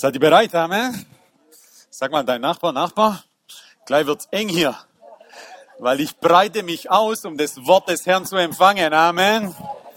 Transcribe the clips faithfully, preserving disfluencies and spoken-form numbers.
Seid ihr bereit? Amen? Sag mal dein Nachbar, Nachbar, gleich wird's eng hier, weil ich breite mich aus, um das Wort des Herrn zu empfangen. Amen.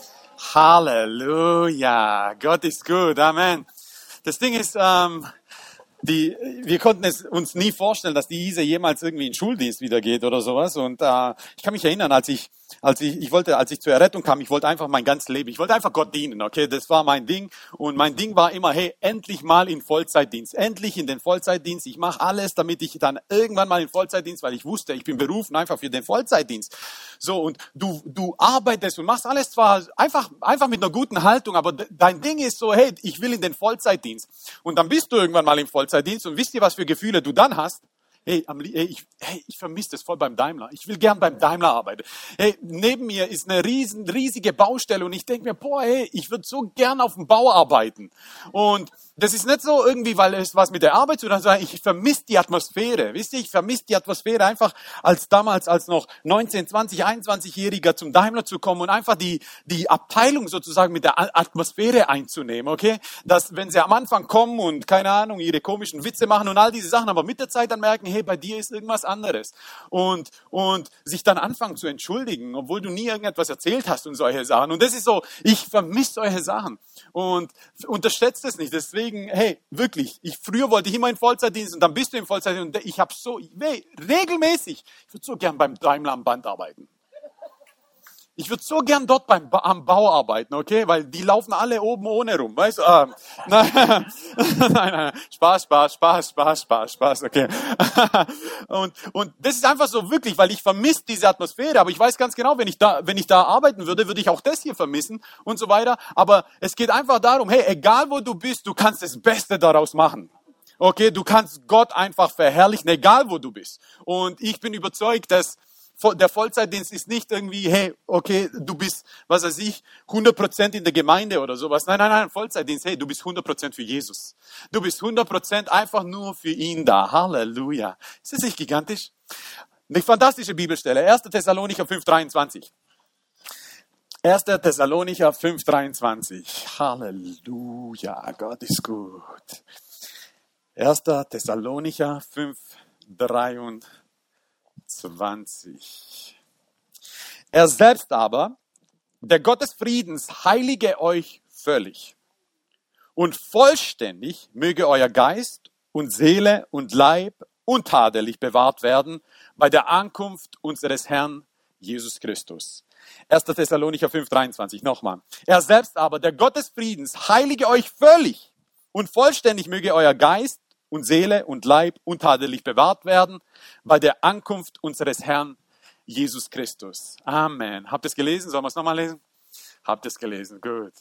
Halleluja. Gott ist gut. Amen. Das Ding ist, ähm, die, wir konnten es uns nie vorstellen, dass die Ise jemals irgendwie in Schuldienst wieder geht oder sowas. Und äh, ich kann mich erinnern, als ich, als ich, ich wollte, als ich zur Errettung kam, ich wollte einfach mein ganzes Leben, ich wollte einfach Gott dienen, okay? Das war mein Ding. Und mein Ding war immer, hey, endlich mal in Vollzeitdienst, endlich in den Vollzeitdienst. Ich mache alles, damit ich dann irgendwann mal in Vollzeitdienst, weil ich wusste, ich bin berufen einfach für den Vollzeitdienst. So, und du, du arbeitest und machst alles zwar einfach, einfach mit einer guten Haltung, aber dein Ding ist so, hey, ich will in den Vollzeitdienst. Und dann bist du irgendwann mal im Vollzeitdienst und wisst ihr, was für Gefühle du dann hast? Hey, hey, ich, hey, ich vermisse das voll beim Daimler. Ich will gern beim Daimler arbeiten. Hey, neben mir ist eine riesen, riesige Baustelle und ich denke mir, boah, hey, ich würde so gern auf dem Bau arbeiten. Und das ist nicht so irgendwie, weil es was mit der Arbeit zu tun hat, sondern ich vermisse die Atmosphäre. Wisst ihr, ich vermisse die Atmosphäre einfach als damals, als noch neunzehn, zwanzig, einundzwanzigjähriger zum Daimler zu kommen und einfach die, die Abteilung sozusagen mit der Atmosphäre einzunehmen, okay? Dass, wenn sie am Anfang kommen und, keine Ahnung, ihre komischen Witze machen und all diese Sachen, aber mit der Zeit dann merken, hey, bei dir ist irgendwas anderes. Und, und sich dann anfangen zu entschuldigen, obwohl du nie irgendetwas erzählt hast und solche Sachen. Und das ist so, ich vermisse solche Sachen. Und unterschätzt es nicht. Deswegen, hey, wirklich, ich, früher wollte ich immer in Vollzeitdienst und dann bist du in Vollzeitdienst und ich habe so, hey, regelmäßig, ich würde so gern beim Daimler am Band arbeiten. Ich würde so gern dort beim, am Bau arbeiten, okay? Weil die laufen alle oben ohne rum, weißt du? Ähm, nein, nein, nein, Spaß, Spaß, Spaß, Spaß, Spaß, Spaß, okay. Und, und das ist einfach so wirklich, weil ich vermisse diese Atmosphäre, aber ich weiß ganz genau, wenn ich da, wenn ich da arbeiten würde, würde ich auch das hier vermissen und so weiter. Aber es geht einfach darum, hey, egal wo du bist, du kannst das Beste daraus machen. Okay, du kannst Gott einfach verherrlichen, egal wo du bist. Und ich bin überzeugt, dass der Vollzeitdienst ist nicht irgendwie, hey, okay, du bist, was weiß ich, hundert Prozent in der Gemeinde oder sowas. Nein, nein, nein, Vollzeitdienst, hey, du bist hundert Prozent für Jesus. Du bist hundert Prozent einfach nur für ihn da. Halleluja. Ist das nicht gigantisch? Eine fantastische Bibelstelle. erster Thessalonicher fünf dreiundzwanzig. erster Thessalonicher fünf dreiundzwanzig. Halleluja, Gott ist gut. erster Thessalonicher fünf dreiundzwanzig. zwanzig. Er selbst aber, der Gott des Friedens, heilige euch völlig und vollständig möge euer Geist und Seele und Leib untadelig bewahrt werden bei der Ankunft unseres Herrn Jesus Christus. erster Thessalonicher fünf dreiundzwanzig, nochmal. Er selbst aber, der Gott des Friedens, heilige euch völlig und vollständig möge euer Geist und Seele und Leib untadelig bewahrt werden bei der Ankunft unseres Herrn Jesus Christus. Amen. Habt ihr es gelesen? Sollen wir es nochmal lesen? Habt ihr es gelesen? Gut.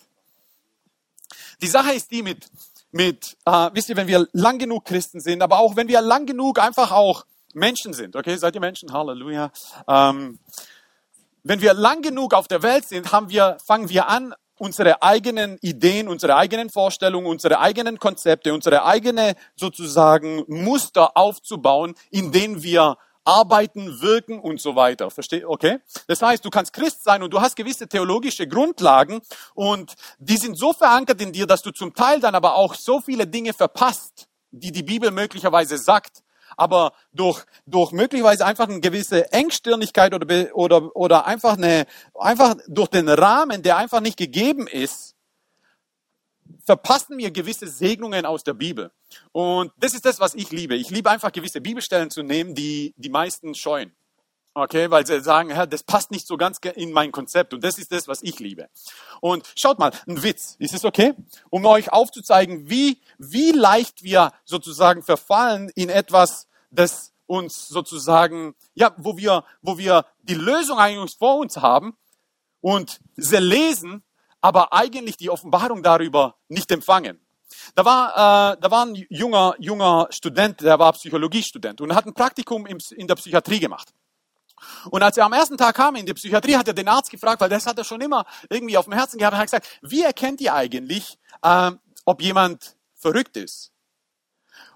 Die Sache ist die mit, mit äh, wisst ihr, wenn wir lang genug Christen sind, aber auch wenn wir lang genug einfach auch Menschen sind, okay, seid ihr Menschen? Halleluja. Ähm, wenn wir lang genug auf der Welt sind, haben wir, fangen wir an, unsere eigenen Ideen, unsere eigenen Vorstellungen, unsere eigenen Konzepte, unsere eigene sozusagen Muster aufzubauen, in denen wir arbeiten, wirken und so weiter. Versteht? Okay? Das heißt, du kannst Christ sein und du hast gewisse theologische Grundlagen und die sind so verankert in dir, dass du zum Teil dann aber auch so viele Dinge verpasst, die die Bibel möglicherweise sagt. Aber durch, durch möglicherweise einfach eine gewisse Engstirnigkeit oder, oder, oder einfach eine, einfach durch den Rahmen, der einfach nicht gegeben ist, verpassen wir gewisse Segnungen aus der Bibel. Und das ist das, was ich liebe. Ich liebe einfach gewisse Bibelstellen zu nehmen, die die meisten scheuen. Okay, weil sie sagen, Herr, das passt nicht so ganz in mein Konzept. Und das ist das, was ich liebe. Und schaut mal, ein Witz. Ist es okay? Um euch aufzuzeigen, wie, wie leicht wir sozusagen verfallen in etwas, das uns sozusagen, ja, wo wir, wo wir die Lösung eigentlich vor uns haben und sie lesen, aber eigentlich die Offenbarung darüber nicht empfangen. Da war, äh, da war ein junger, junger Student, der war Psychologiestudent und hat ein Praktikum im, in der Psychiatrie gemacht. Und als er am ersten Tag kam in die Psychiatrie, hat er den Arzt gefragt, weil das hat er schon immer irgendwie auf dem Herzen gehabt, und hat gesagt, wie erkennt ihr eigentlich, äh, ob jemand verrückt ist?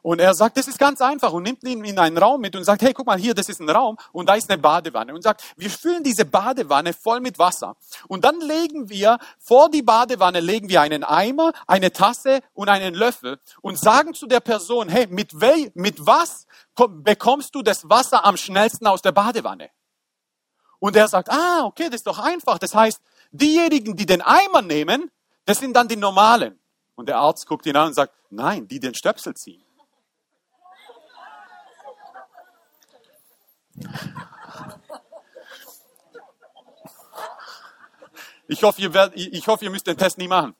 Und er sagt, das ist ganz einfach und nimmt ihn in einen Raum mit und sagt, hey, guck mal hier, das ist ein Raum und da ist eine Badewanne. Und sagt, wir füllen diese Badewanne voll mit Wasser. Und dann legen wir, vor die Badewanne legen wir einen Eimer, eine Tasse und einen Löffel und sagen zu der Person, hey, mit, wel, mit was bekommst du das Wasser am schnellsten aus der Badewanne? Und er sagt, ah, okay, das ist doch einfach. Das heißt, diejenigen, die den Eimer nehmen, das sind dann die Normalen. Und der Arzt guckt ihn an und sagt, nein, die den Stöpsel ziehen. Ich hoffe, ihr werdet, ich hoffe, ihr müsst den Test nie machen.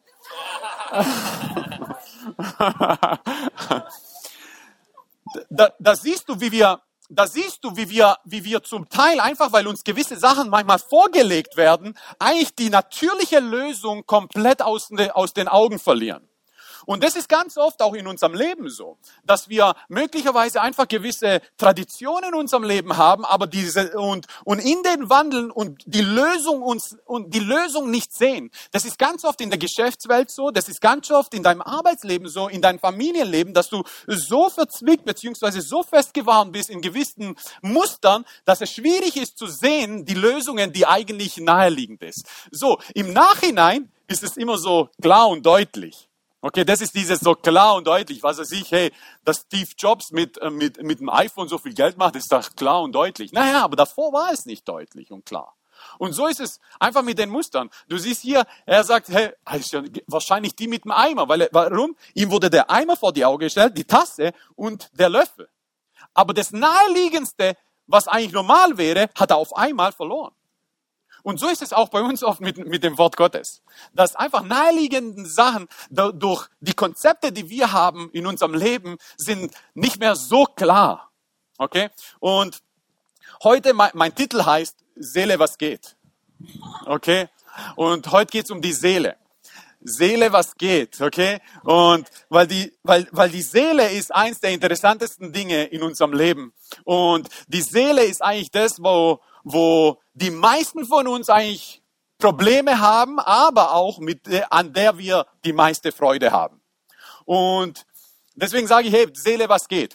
Da, da siehst du, wie wir, da siehst du, wie wir, wie wir zum Teil einfach, weil uns gewisse Sachen manchmal vorgelegt werden, eigentlich die natürliche Lösung komplett aus, aus den Augen verlieren. Und das ist ganz oft auch in unserem Leben so, dass wir möglicherweise einfach gewisse Traditionen in unserem Leben haben, aber diese und und in den Wandeln und die Lösung uns und die Lösung nicht sehen. Das ist ganz oft in der Geschäftswelt so, das ist ganz oft in deinem Arbeitsleben so, in deinem Familienleben, dass du so verzwickt bzw. so festgefahren bist in gewissen Mustern, dass es schwierig ist zu sehen, die Lösungen, die eigentlich naheliegend ist. So, im Nachhinein ist es immer so klar und deutlich. Okay, das ist dieses so klar und deutlich, was weiß ich, hey, dass Steve Jobs mit, äh, mit, mit dem iPhone so viel Geld macht, ist doch klar und deutlich. Naja, aber davor war es nicht deutlich und klar. Und so ist es einfach mit den Mustern. Du siehst hier, er sagt, hey, ist ja wahrscheinlich die mit dem Eimer, weil, warum? Ihm wurde der Eimer vor die Augen gestellt, die Tasse und der Löffel. Aber das Naheliegendste, was eigentlich normal wäre, hat er auf einmal verloren. Und so ist es auch bei uns oft mit, mit dem Wort Gottes. Dass einfach naheliegende Sachen durch die Konzepte, die wir haben in unserem Leben, sind nicht mehr so klar. Okay? Und heute, mein, mein Titel heißt Seele, was geht? Okay? Und heute geht es um die Seele. Seele, was geht, okay? Und weil die, weil, weil die Seele ist eins der interessantesten Dinge in unserem Leben. Und die Seele ist eigentlich das, wo, wo die meisten von uns eigentlich Probleme haben, aber auch mit, an der wir die meiste Freude haben. Und deswegen sage ich, hey, Seele, was geht?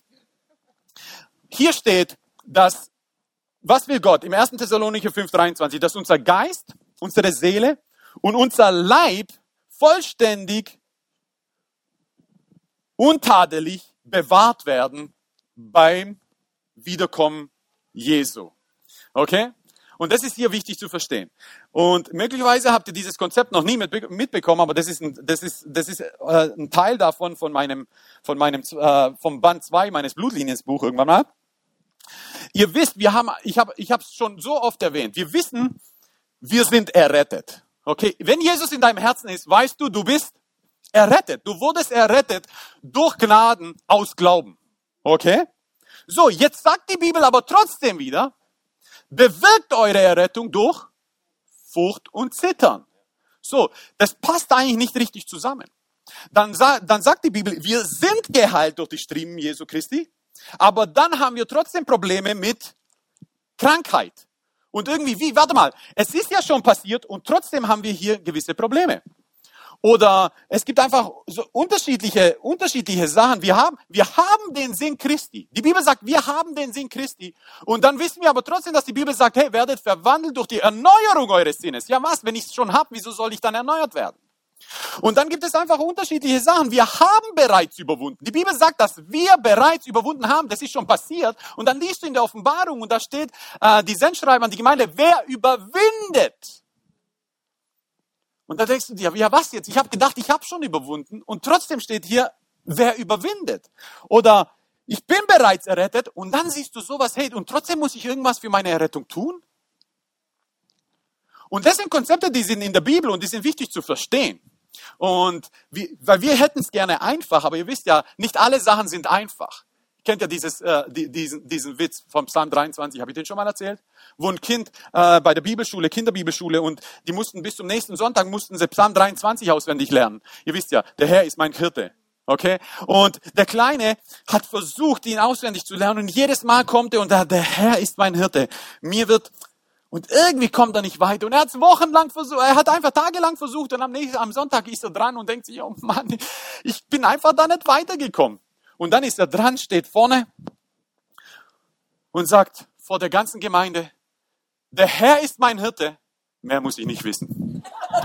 Hier steht, dass, was will Gott? Im ersten Thessalonicher fünf dreiundzwanzig, dass unser Geist, unsere Seele und unser Leib vollständig, untadelig bewahrt werden beim Wiederkommen Jesu. Okay? Und das ist hier wichtig zu verstehen. Und möglicherweise habt ihr dieses Konzept noch nie mitbekommen, aber das ist ein, das ist, das ist äh, ein Teil davon von meinem, von meinem, äh, vom Band zwei meines Blutlinienbuch irgendwann mal. Ihr wisst, wir haben, ich habe, ich habe es schon so oft erwähnt. Wir wissen, wir sind errettet. Okay? Wenn Jesus in deinem Herzen ist, weißt du, du bist errettet. Du wurdest errettet durch Gnaden aus Glauben. Okay? So, jetzt sagt die Bibel aber trotzdem wieder, bewirkt eure Errettung durch Furcht und Zittern. So, das passt eigentlich nicht richtig zusammen. Dann, dann sagt die Bibel, wir sind geheilt durch die Striemen Jesu Christi, aber dann haben wir trotzdem Probleme mit Krankheit. Und irgendwie, wie, warte mal, es ist ja schon passiert und trotzdem haben wir hier gewisse Probleme. Oder es gibt einfach so unterschiedliche, unterschiedliche Sachen. Wir haben, wir haben den Sinn Christi. Die Bibel sagt, wir haben den Sinn Christi. Und dann wissen wir aber trotzdem, dass die Bibel sagt, hey, werdet verwandelt durch die Erneuerung eures Sinnes. Ja was, wenn ich es schon habe, wieso soll ich dann erneuert werden? Und dann gibt es einfach unterschiedliche Sachen. Wir haben bereits überwunden. Die Bibel sagt, dass wir bereits überwunden haben. Das ist schon passiert. Und dann liest du in der Offenbarung und da steht, äh, die Sendschreiber an die Gemeinde, wer überwindet? Und da denkst du dir, ja was jetzt? Ich habe gedacht, ich habe schon überwunden. Und trotzdem steht hier, wer überwindet? Oder ich bin bereits errettet. Und dann siehst du sowas, hey, und trotzdem muss ich irgendwas für meine Errettung tun? Und das sind Konzepte, die sind in der Bibel und die sind wichtig zu verstehen. Und wie, weil wir hätten es gerne einfach, aber ihr wisst ja, nicht alle Sachen sind einfach. Ihr kennt ja dieses, äh, die, diesen, diesen Witz vom Psalm dreiundzwanzig, habe ich den schon mal erzählt? Wo ein Kind äh, bei der Bibelschule, Kinderbibelschule, und die mussten bis zum nächsten Sonntag mussten sie Psalm dreiundzwanzig auswendig lernen. Ihr wisst ja, der Herr ist mein Hirte. Okay? Und der Kleine hat versucht, ihn auswendig zu lernen und jedes Mal kommt er und der, der Herr ist mein Hirte. Mir wird Und irgendwie kommt er nicht weiter. Und er hat es wochenlang versucht, er hat einfach tagelang versucht und am nächsten, am Sonntag ist er dran und denkt sich, oh Mann, ich bin einfach da nicht weitergekommen. Und dann ist er dran, steht vorne und sagt vor der ganzen Gemeinde, der Herr ist mein Hirte, mehr muss ich nicht wissen.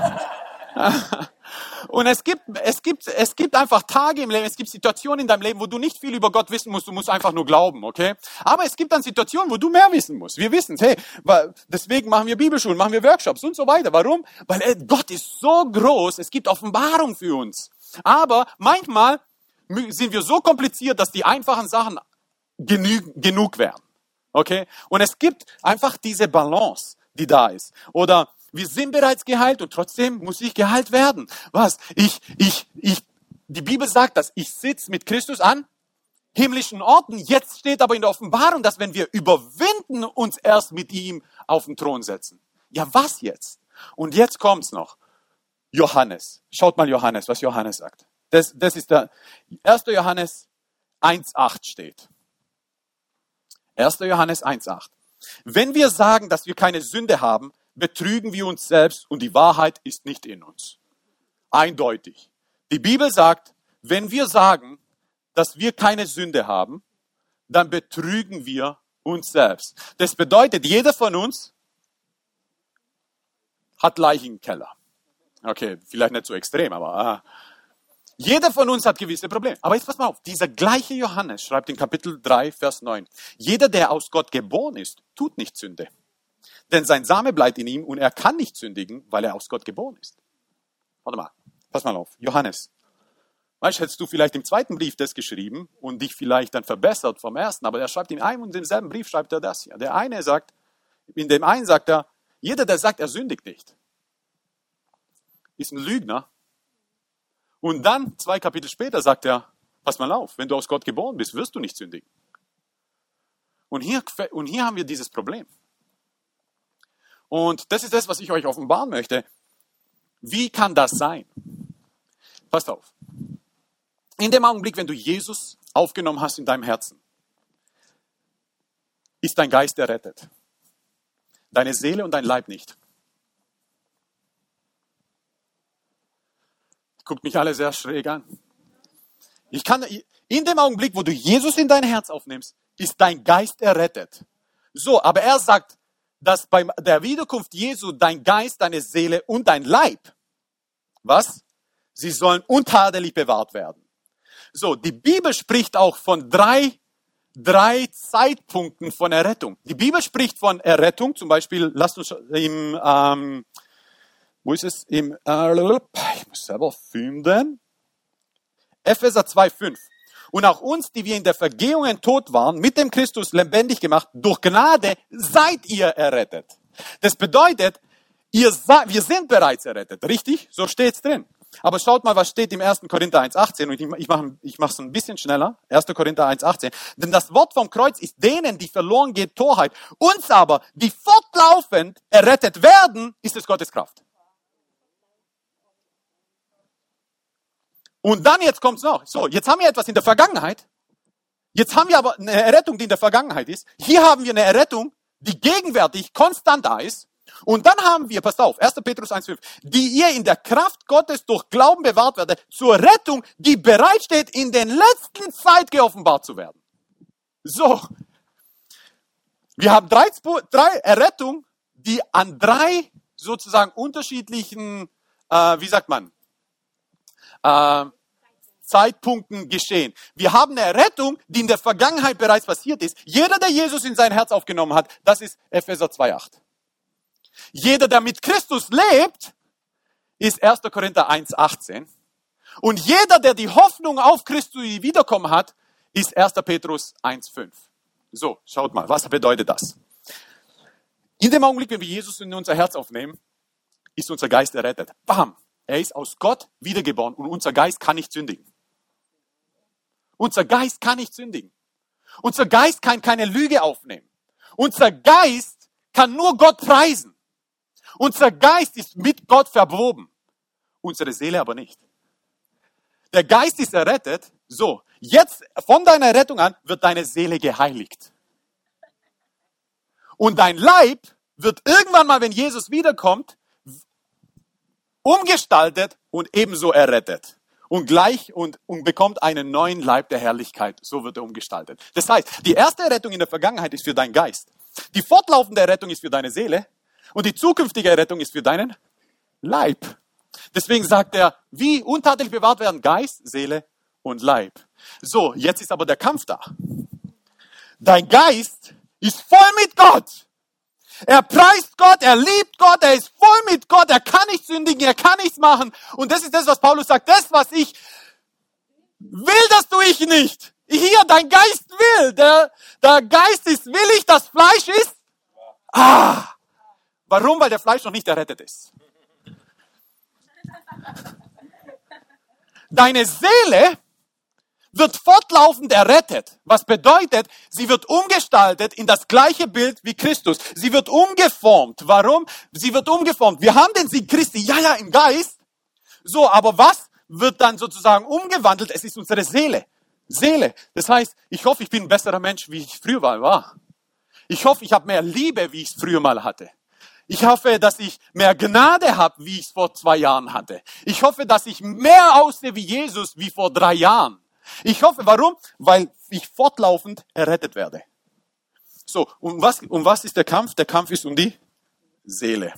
Und es gibt, es gibt, es gibt einfach Tage im Leben, es gibt Situationen in deinem Leben, wo du nicht viel über Gott wissen musst, du musst einfach nur glauben, okay? Aber es gibt dann Situationen, wo du mehr wissen musst. Wir wissen, hey, deswegen machen wir Bibelschulen, machen wir Workshops und so weiter. Warum? Weil ey, Gott ist so groß, es gibt Offenbarung für uns. Aber manchmal sind wir so kompliziert, dass die einfachen Sachen genü- genug werden, okay? Und es gibt einfach diese Balance, die da ist. Oder wir sind bereits geheilt und trotzdem muss ich geheilt werden. Was? Ich, ich, ich, die Bibel sagt das. Ich sitze mit Christus an himmlischen Orten. Jetzt steht aber in der Offenbarung, dass wenn wir überwinden, uns erst mit ihm auf den Thron setzen. Ja, was jetzt? Und jetzt kommt's noch. Johannes. Schaut mal Johannes, was Johannes sagt. Das, das ist der erster Johannes eins acht steht. erster Johannes eins acht. Wenn wir sagen, dass wir keine Sünde haben, betrügen wir uns selbst und die Wahrheit ist nicht in uns. Eindeutig. Die Bibel sagt, wenn wir sagen, dass wir keine Sünde haben, dann betrügen wir uns selbst. Das bedeutet, jeder von uns hat Leichen im Keller. Okay, vielleicht nicht so extrem, aber äh, jeder von uns hat gewisse Probleme. Aber jetzt pass mal auf, dieser gleiche Johannes schreibt in Kapitel drei, Vers neun. Jeder, der aus Gott geboren ist, tut nicht Sünde. Denn sein Same bleibt in ihm und er kann nicht sündigen, weil er aus Gott geboren ist. Warte mal, pass mal auf. Johannes, weißt du, hättest du vielleicht im zweiten Brief das geschrieben und dich vielleicht dann verbessert vom ersten, aber er schreibt in einem und demselben Brief schreibt er das hier. Der eine sagt, in dem einen sagt er, jeder, der sagt, er sündigt nicht, ist ein Lügner. Und dann, zwei Kapitel später, sagt er, pass mal auf, wenn du aus Gott geboren bist, wirst du nicht sündigen. Und hier, und hier haben wir dieses Problem. Und das ist das, was ich euch offenbaren möchte. Wie kann das sein? Passt auf. In dem Augenblick, wenn du Jesus aufgenommen hast in deinem Herzen, ist dein Geist errettet. Deine Seele und dein Leib nicht. Guckt mich alle sehr schräg an. Ich kann, in dem Augenblick, wo du Jesus in dein Herz aufnimmst, ist dein Geist errettet. So, aber er sagt, dass bei der Wiederkunft Jesu dein Geist, deine Seele und dein Leib, was? Sie sollen untadelig bewahrt werden. So, die Bibel spricht auch von drei, drei Zeitpunkten von Errettung. Die Bibel spricht von Errettung, zum Beispiel, lasst uns im, ähm, wo ist es? Im, äh, ich muss selber finden. Epheser zwei fünf. Und auch uns, die wir in der Vergehungen tot waren, mit dem Christus lebendig gemacht, durch Gnade seid ihr errettet. Das bedeutet, ihr seid, wir sind bereits errettet, richtig? So steht's drin. Aber schaut mal, was steht im ersten Korinther eins achtzehn. Und ich, ich mache ich es ein bisschen schneller. erster Korinther eins achtzehn. Denn das Wort vom Kreuz ist denen, die verloren geht, Torheit. Uns aber, die fortlaufend errettet werden, ist es Gottes Kraft. Und dann jetzt kommt's noch. So, jetzt haben wir etwas in der Vergangenheit. Jetzt haben wir aber eine Errettung, die in der Vergangenheit ist. Hier haben wir eine Errettung, die gegenwärtig konstant da ist. Und dann haben wir, passt auf, erster Petrus eins fünf, die ihr in der Kraft Gottes durch Glauben bewahrt werdet, zur Rettung, die bereitsteht, in den letzten Zeit geoffenbart zu werden. So. Wir haben drei, drei Errettungen, die an drei sozusagen unterschiedlichen, äh, wie sagt man, Äh, Zeitpunkten geschehen. Wir haben eine Errettung, die in der Vergangenheit bereits passiert ist. Jeder, der Jesus in sein Herz aufgenommen hat, das ist Epheser zwei acht. Jeder, der mit Christus lebt, ist erster Korinther eins achtzehn. Und jeder, der die Hoffnung auf Christus Wiederkommen hat, ist erster Petrus eins fünf. So, schaut mal, was bedeutet das? In dem Augenblick, wenn wir Jesus in unser Herz aufnehmen, ist unser Geist errettet. Bam! Er ist aus Gott wiedergeboren und unser Geist kann nicht sündigen. Unser Geist kann nicht sündigen. Unser Geist kann keine Lüge aufnehmen. Unser Geist kann nur Gott preisen. Unser Geist ist mit Gott verwoben. Unsere Seele aber nicht. Der Geist ist errettet. So, jetzt von deiner Rettung an wird deine Seele geheiligt. Und dein Leib wird irgendwann mal, wenn Jesus wiederkommt, umgestaltet und ebenso errettet. und gleich und, und bekommt einen neuen Leib der Herrlichkeit. So wird er umgestaltet. Das heißt, die erste Errettung in der Vergangenheit ist für deinen Geist. Die fortlaufende Errettung ist für deine Seele. Und die zukünftige Errettung ist für deinen Leib. Deswegen sagt er, wie untadelig bewahrt werden Geist, Seele und Leib. So, jetzt ist aber der Kampf da. Dein Geist ist voll mit Gott. Er preist Gott, er liebt Gott, er ist voll mit Gott, er kann nicht sündigen, er kann nichts machen. Und das ist das, was Paulus sagt. Das, was ich will, das tue ich nicht. Hier, dein Geist will. Der, der Geist ist willig, das Fleisch ist. Ah! Warum? Weil der Fleisch noch nicht errettet ist. Deine Seele wird fortlaufend errettet. Was bedeutet, sie wird umgestaltet in das gleiche Bild wie Christus. Sie wird umgeformt. Warum? Sie wird umgeformt. Wir haben den Sieg Christi, ja, ja, im Geist. So, aber was wird dann sozusagen umgewandelt? Es ist unsere Seele. Seele. Das heißt, ich hoffe, ich bin ein besserer Mensch, wie ich früher mal war. Ich hoffe, ich habe mehr Liebe, wie ich es früher mal hatte. Ich hoffe, dass ich mehr Gnade habe, wie ich es vor zwei Jahren hatte. Ich hoffe, dass ich mehr aussehe wie Jesus, wie vor drei Jahren. Ich hoffe, warum? Weil ich fortlaufend errettet werde. So, um was, um was ist der Kampf? Der Kampf ist um die Seele.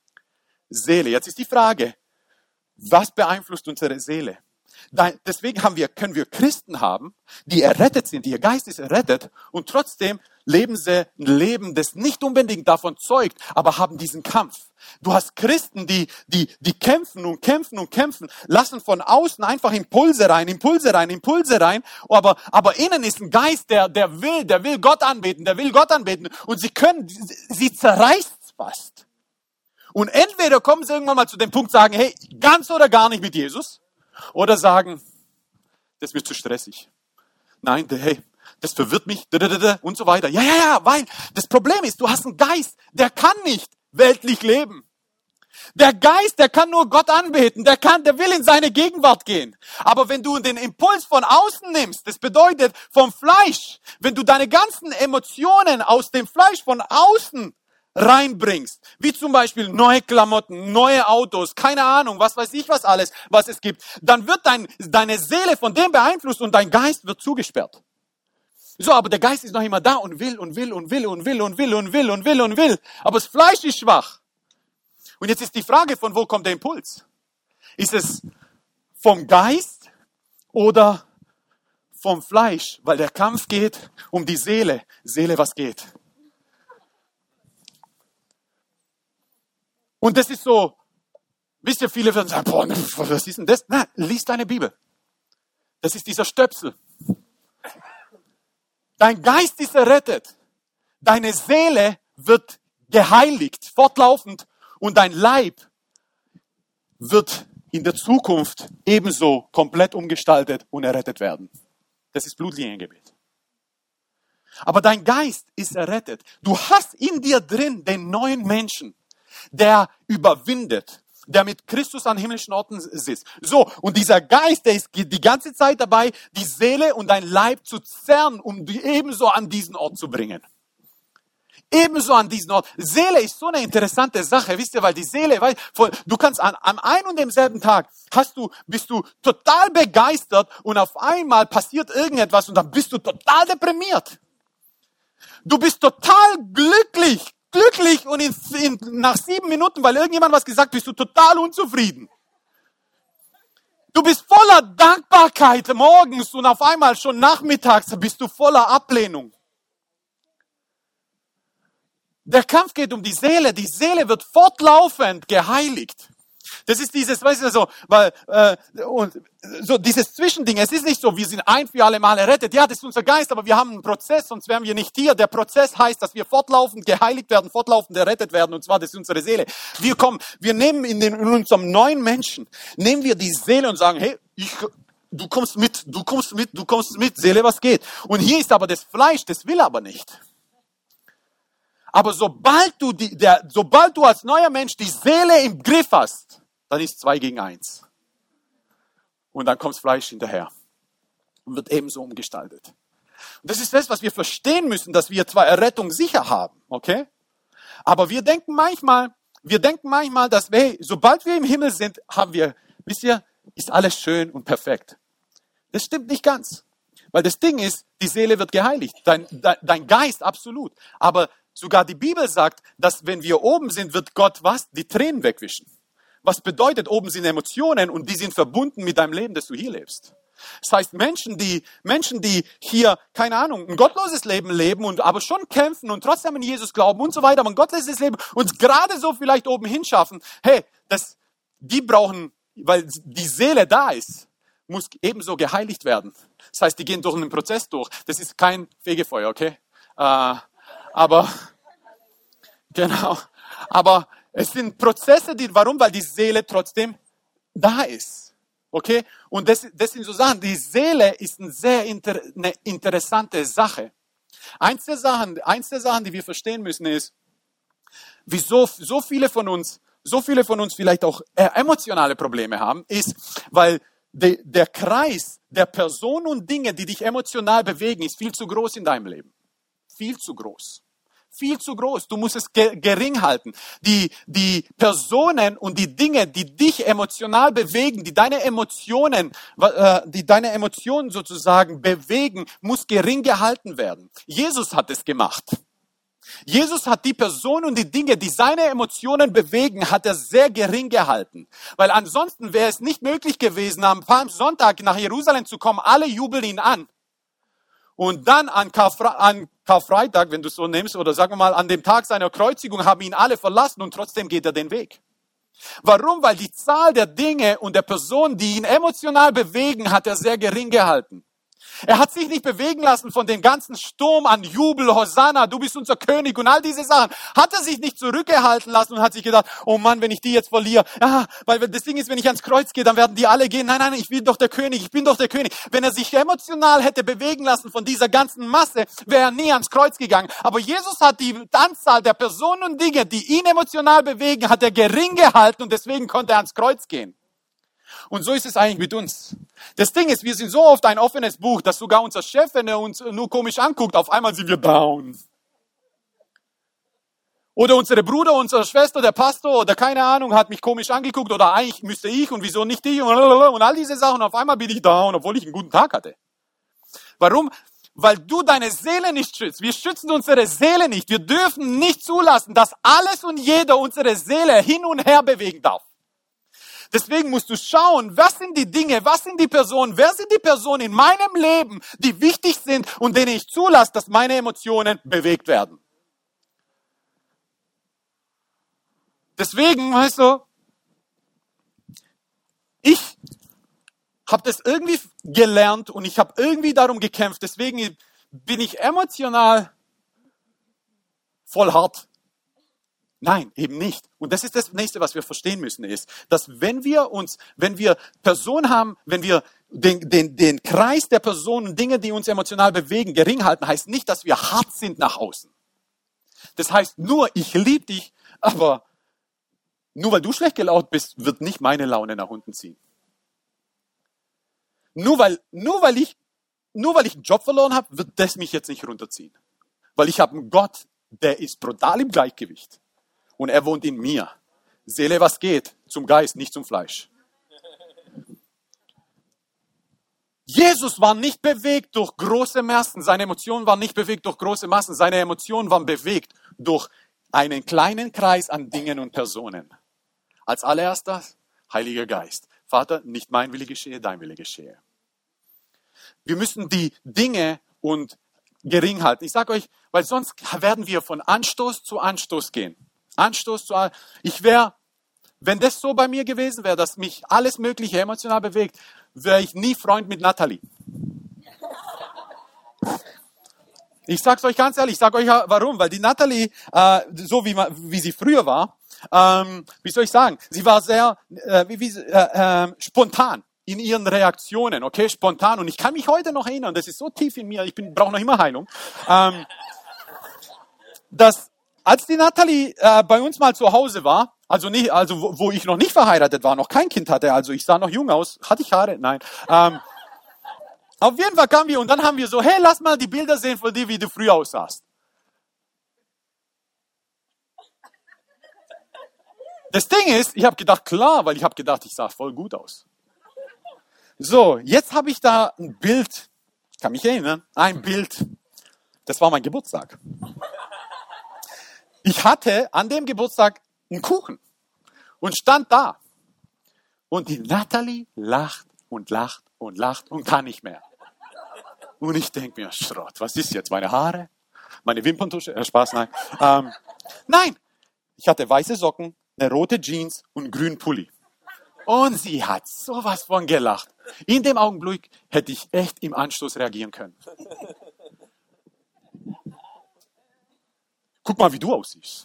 Seele. Jetzt ist die Frage, was beeinflusst unsere Seele? Deswegen haben wir, können wir Christen haben, die errettet sind, ihr Geist ist errettet und trotzdem leben sie ein Leben, das nicht unbedingt davon zeugt, aber haben diesen Kampf. Du hast Christen, die, die, die kämpfen und kämpfen und kämpfen, lassen von außen einfach Impulse rein, Impulse rein, Impulse rein, aber, aber innen ist ein Geist, der, der will, der will Gott anbeten, der will Gott anbeten und sie können, sie zerreißt fast. Und entweder kommen sie irgendwann mal zu dem Punkt, sagen, hey, ganz oder gar nicht mit Jesus. Oder sagen, das wird zu stressig. Nein, hey, das verwirrt mich und so weiter. Ja, ja, ja, weil das Problem ist, du hast einen Geist, der kann nicht weltlich leben. Der Geist, der kann nur Gott anbeten, der kann, der will in seine Gegenwart gehen. Aber wenn du den Impuls von außen nimmst, das bedeutet vom Fleisch, wenn du deine ganzen Emotionen aus dem Fleisch von außen reinbringst, wie zum Beispiel neue Klamotten, neue Autos, keine Ahnung, was weiß ich was alles, was es gibt, dann wird dein, deine Seele von dem beeinflusst und dein Geist wird zugesperrt. So, aber der Geist ist noch immer da und will und will und will und will und will und will und will und will, aber das Fleisch ist schwach. Und jetzt ist die Frage, von wo kommt der Impuls? Ist es vom Geist oder vom Fleisch? Weil der Kampf geht um die Seele. Seele, was geht? Und das ist so, wisst ihr, viele werden sagen, boah, was ist denn das? Na, lies deine Bibel. Das ist dieser Stöpsel. Dein Geist ist errettet. Deine Seele wird geheiligt, fortlaufend. Und dein Leib wird in der Zukunft ebenso komplett umgestaltet und errettet werden. Das ist Blutliniengebet. Aber dein Geist ist errettet. Du hast in dir drin den neuen Menschen, der überwindet, der mit Christus an himmlischen Orten sitzt. So, und dieser Geist, der ist die ganze Zeit dabei, die Seele und dein Leib zu zerren, um die ebenso an diesen Ort zu bringen. Ebenso an diesen Ort. Seele ist so eine interessante Sache, wisst ihr, weil die Seele, weil du kannst an, am einen und demselben Tag hast du, bist du total begeistert und auf einmal passiert irgendetwas und dann bist du total deprimiert. Du bist total glücklich, glücklich und in, in, nach sieben Minuten, weil irgendjemand was gesagt, bist du total unzufrieden. Du bist voller Dankbarkeit morgens und auf einmal schon nachmittags bist du voller Ablehnung. Der Kampf geht um die Seele. Die Seele wird fortlaufend geheiligt. Das ist dieses, weißt du, so, weil, äh, und, so dieses Zwischending. Es ist nicht so, wir sind ein für alle Mal errettet. Ja, das ist unser Geist, aber wir haben einen Prozess, sonst wären wir nicht hier. Der Prozess heißt, dass wir fortlaufend geheiligt werden, fortlaufend errettet werden, und zwar, das ist unsere Seele. Wir kommen, wir nehmen in, den, in unserem neuen Menschen, nehmen wir die Seele und sagen, hey, ich, du kommst mit, du kommst mit, du kommst mit, Seele, was geht? Und hier ist aber das Fleisch, das will aber nicht. Aber sobald du, die, der, sobald du als neuer Mensch die Seele im Griff hast, dann ist zwei gegen eins. Und dann kommt das Fleisch hinterher und wird ebenso umgestaltet. Und das ist das, was wir verstehen müssen, dass wir zwar Errettung sicher haben, okay? Aber wir denken manchmal, wir denken manchmal, dass, hey, sobald wir im Himmel sind, haben wir, wisst ihr, ist alles schön und perfekt. Das stimmt nicht ganz. Weil das Ding ist, die Seele wird geheiligt, dein, dein, dein Geist absolut. Aber sogar die Bibel sagt, dass wenn wir oben sind, wird Gott was? Die Tränen wegwischen. Was bedeutet, oben sind Emotionen und die sind verbunden mit deinem Leben, das du hier lebst. Das heißt, Menschen, die, Menschen, die hier, keine Ahnung, ein gottloses Leben leben und aber schon kämpfen und trotzdem an Jesus glauben und so weiter, aber ein gottloses Leben und gerade so vielleicht oben hinschaffen, hey, das, die brauchen, weil die Seele da ist, muss ebenso geheiligt werden. Das heißt, die gehen durch einen Prozess durch. Das ist kein Fegefeuer, okay? Äh, aber, genau, aber es sind Prozesse, die, warum? Weil die Seele trotzdem da ist. Okay? Und das, das sind so Sachen. Die Seele ist eine sehr inter, eine interessante Sache. Eins der Sachen, eins der Sachen, die wir verstehen müssen, ist, wieso so viele von uns, so viele von uns vielleicht auch emotionale Probleme haben, ist, weil de, der Kreis der Personen und Dinge, die dich emotional bewegen, ist viel zu groß in deinem Leben. Viel zu groß. Viel zu groß. Du musst es ge- gering halten. Die, die Personen und die Dinge, die dich emotional bewegen, die deine Emotionen, äh, die deine Emotionen sozusagen bewegen, muss gering gehalten werden. Jesus hat es gemacht. Jesus hat die Personen und die Dinge, die seine Emotionen bewegen, hat er sehr gering gehalten. Weil ansonsten wäre es nicht möglich gewesen, am Palmsonntag nach Jerusalem zu kommen. Alle jubeln ihn an. Und dann an, Karfre- an Karfreitag, wenn du es so nimmst, oder sagen wir mal, an dem Tag seiner Kreuzigung haben ihn alle verlassen und trotzdem geht er den Weg. Warum? Weil die Zahl der Dinge und der Personen, die ihn emotional bewegen, hat er sehr gering gehalten. Er hat sich nicht bewegen lassen von dem ganzen Sturm an Jubel, Hosanna, du bist unser König und all diese Sachen. Hat er sich nicht zurückgehalten lassen und hat sich gedacht, oh Mann, wenn ich die jetzt verliere. Ah, weil das Ding ist, wenn ich ans Kreuz gehe, dann werden die alle gehen. Nein, nein, ich bin doch der König, ich bin doch der König. Wenn er sich emotional hätte bewegen lassen von dieser ganzen Masse, wäre er nie ans Kreuz gegangen. Aber Jesus hat die Anzahl der Personen und Dinge, die ihn emotional bewegen, hat er gering gehalten und deswegen konnte er ans Kreuz gehen. Und so ist es eigentlich mit uns. Das Ding ist, wir sind so oft ein offenes Buch, dass sogar unser Chef, wenn er uns nur komisch anguckt, auf einmal sind wir down. Oder unsere Bruder, unsere Schwester, der Pastor oder keine Ahnung, hat mich komisch angeguckt oder eigentlich müsste ich und wieso nicht ich und all diese Sachen. Auf einmal bin ich down, obwohl ich einen guten Tag hatte. Warum? Weil du deine Seele nicht schützt. Wir schützen unsere Seele nicht. Wir dürfen nicht zulassen, dass alles und jeder unsere Seele hin und her bewegen darf. Deswegen musst du schauen, was sind die Dinge, was sind die Personen, wer sind die Personen in meinem Leben, die wichtig sind und denen ich zulasse, dass meine Emotionen bewegt werden. Deswegen, weißt du, ich habe das irgendwie gelernt und ich habe irgendwie darum gekämpft. Deswegen bin ich emotional voll hart. Nein, eben nicht. Und das ist das Nächste, was wir verstehen müssen, ist, dass wenn wir uns, wenn wir Personen haben, wenn wir den, den, den Kreis der Personen, Dinge, die uns emotional bewegen, gering halten, heißt nicht, dass wir hart sind nach außen. Das heißt nur, ich liebe dich, aber nur weil du schlecht gelaunt bist, wird nicht meine Laune nach unten ziehen. Nur weil, nur weil ich, nur weil ich einen Job verloren habe, wird das mich jetzt nicht runterziehen. Weil ich habe einen Gott, der ist brutal im Gleichgewicht. Und er wohnt in mir. Seele, was geht? Zum Geist, nicht zum Fleisch. Jesus war nicht bewegt durch große Massen. Seine Emotionen waren nicht bewegt durch große Massen. Seine Emotionen waren bewegt durch einen kleinen Kreis an Dingen und Personen. Als allererstes, Heiliger Geist. Vater, nicht mein Wille geschehe, dein Wille geschehe. Wir müssen die Dinge und gering halten. Ich sage euch, weil sonst werden wir von Anstoß zu Anstoß gehen. Anstoß zu, ich wäre, wenn das so bei mir gewesen wäre, dass mich alles Mögliche emotional bewegt, wäre ich nie Freund mit Natalie. Ich sag's euch ganz ehrlich, ich sag euch warum, weil die Natalie, äh, so wie, wie sie früher war, ähm, wie soll ich sagen, sie war sehr äh, wie, wie, äh, äh, spontan in ihren Reaktionen, okay, spontan. Und ich kann mich heute noch erinnern, das ist so tief in mir, ich brauche noch immer Heilung, ähm, dass als die Natalie äh, bei uns mal zu Hause war, also nicht, also wo, wo ich noch nicht verheiratet war, noch kein Kind hatte, also ich sah noch jung aus, hatte ich Haare? Nein. Ähm, auf jeden Fall kamen wir und dann haben wir so, hey, lass mal die Bilder sehen von dir, wie du früher aussahst. Das Ding ist, ich habe gedacht, klar, weil ich habe gedacht, ich sah voll gut aus. So, jetzt habe ich da ein Bild. Ich kann mich erinnern. Ein Bild. Das war mein Geburtstag. Ich hatte an dem Geburtstag einen Kuchen und stand da. Und die Natalie lacht und lacht und lacht und kann nicht mehr. Und ich denke mir, Schrott, was ist jetzt? Meine Haare? Meine Wimperntusche? Äh, Spaß, nein. Ähm, nein, ich hatte weiße Socken, eine rote Jeans und einen grünen Pulli. Und sie hat sowas von gelacht. In dem Augenblick hätte ich echt im Anstoß reagieren können. Guck mal, wie du aussiehst.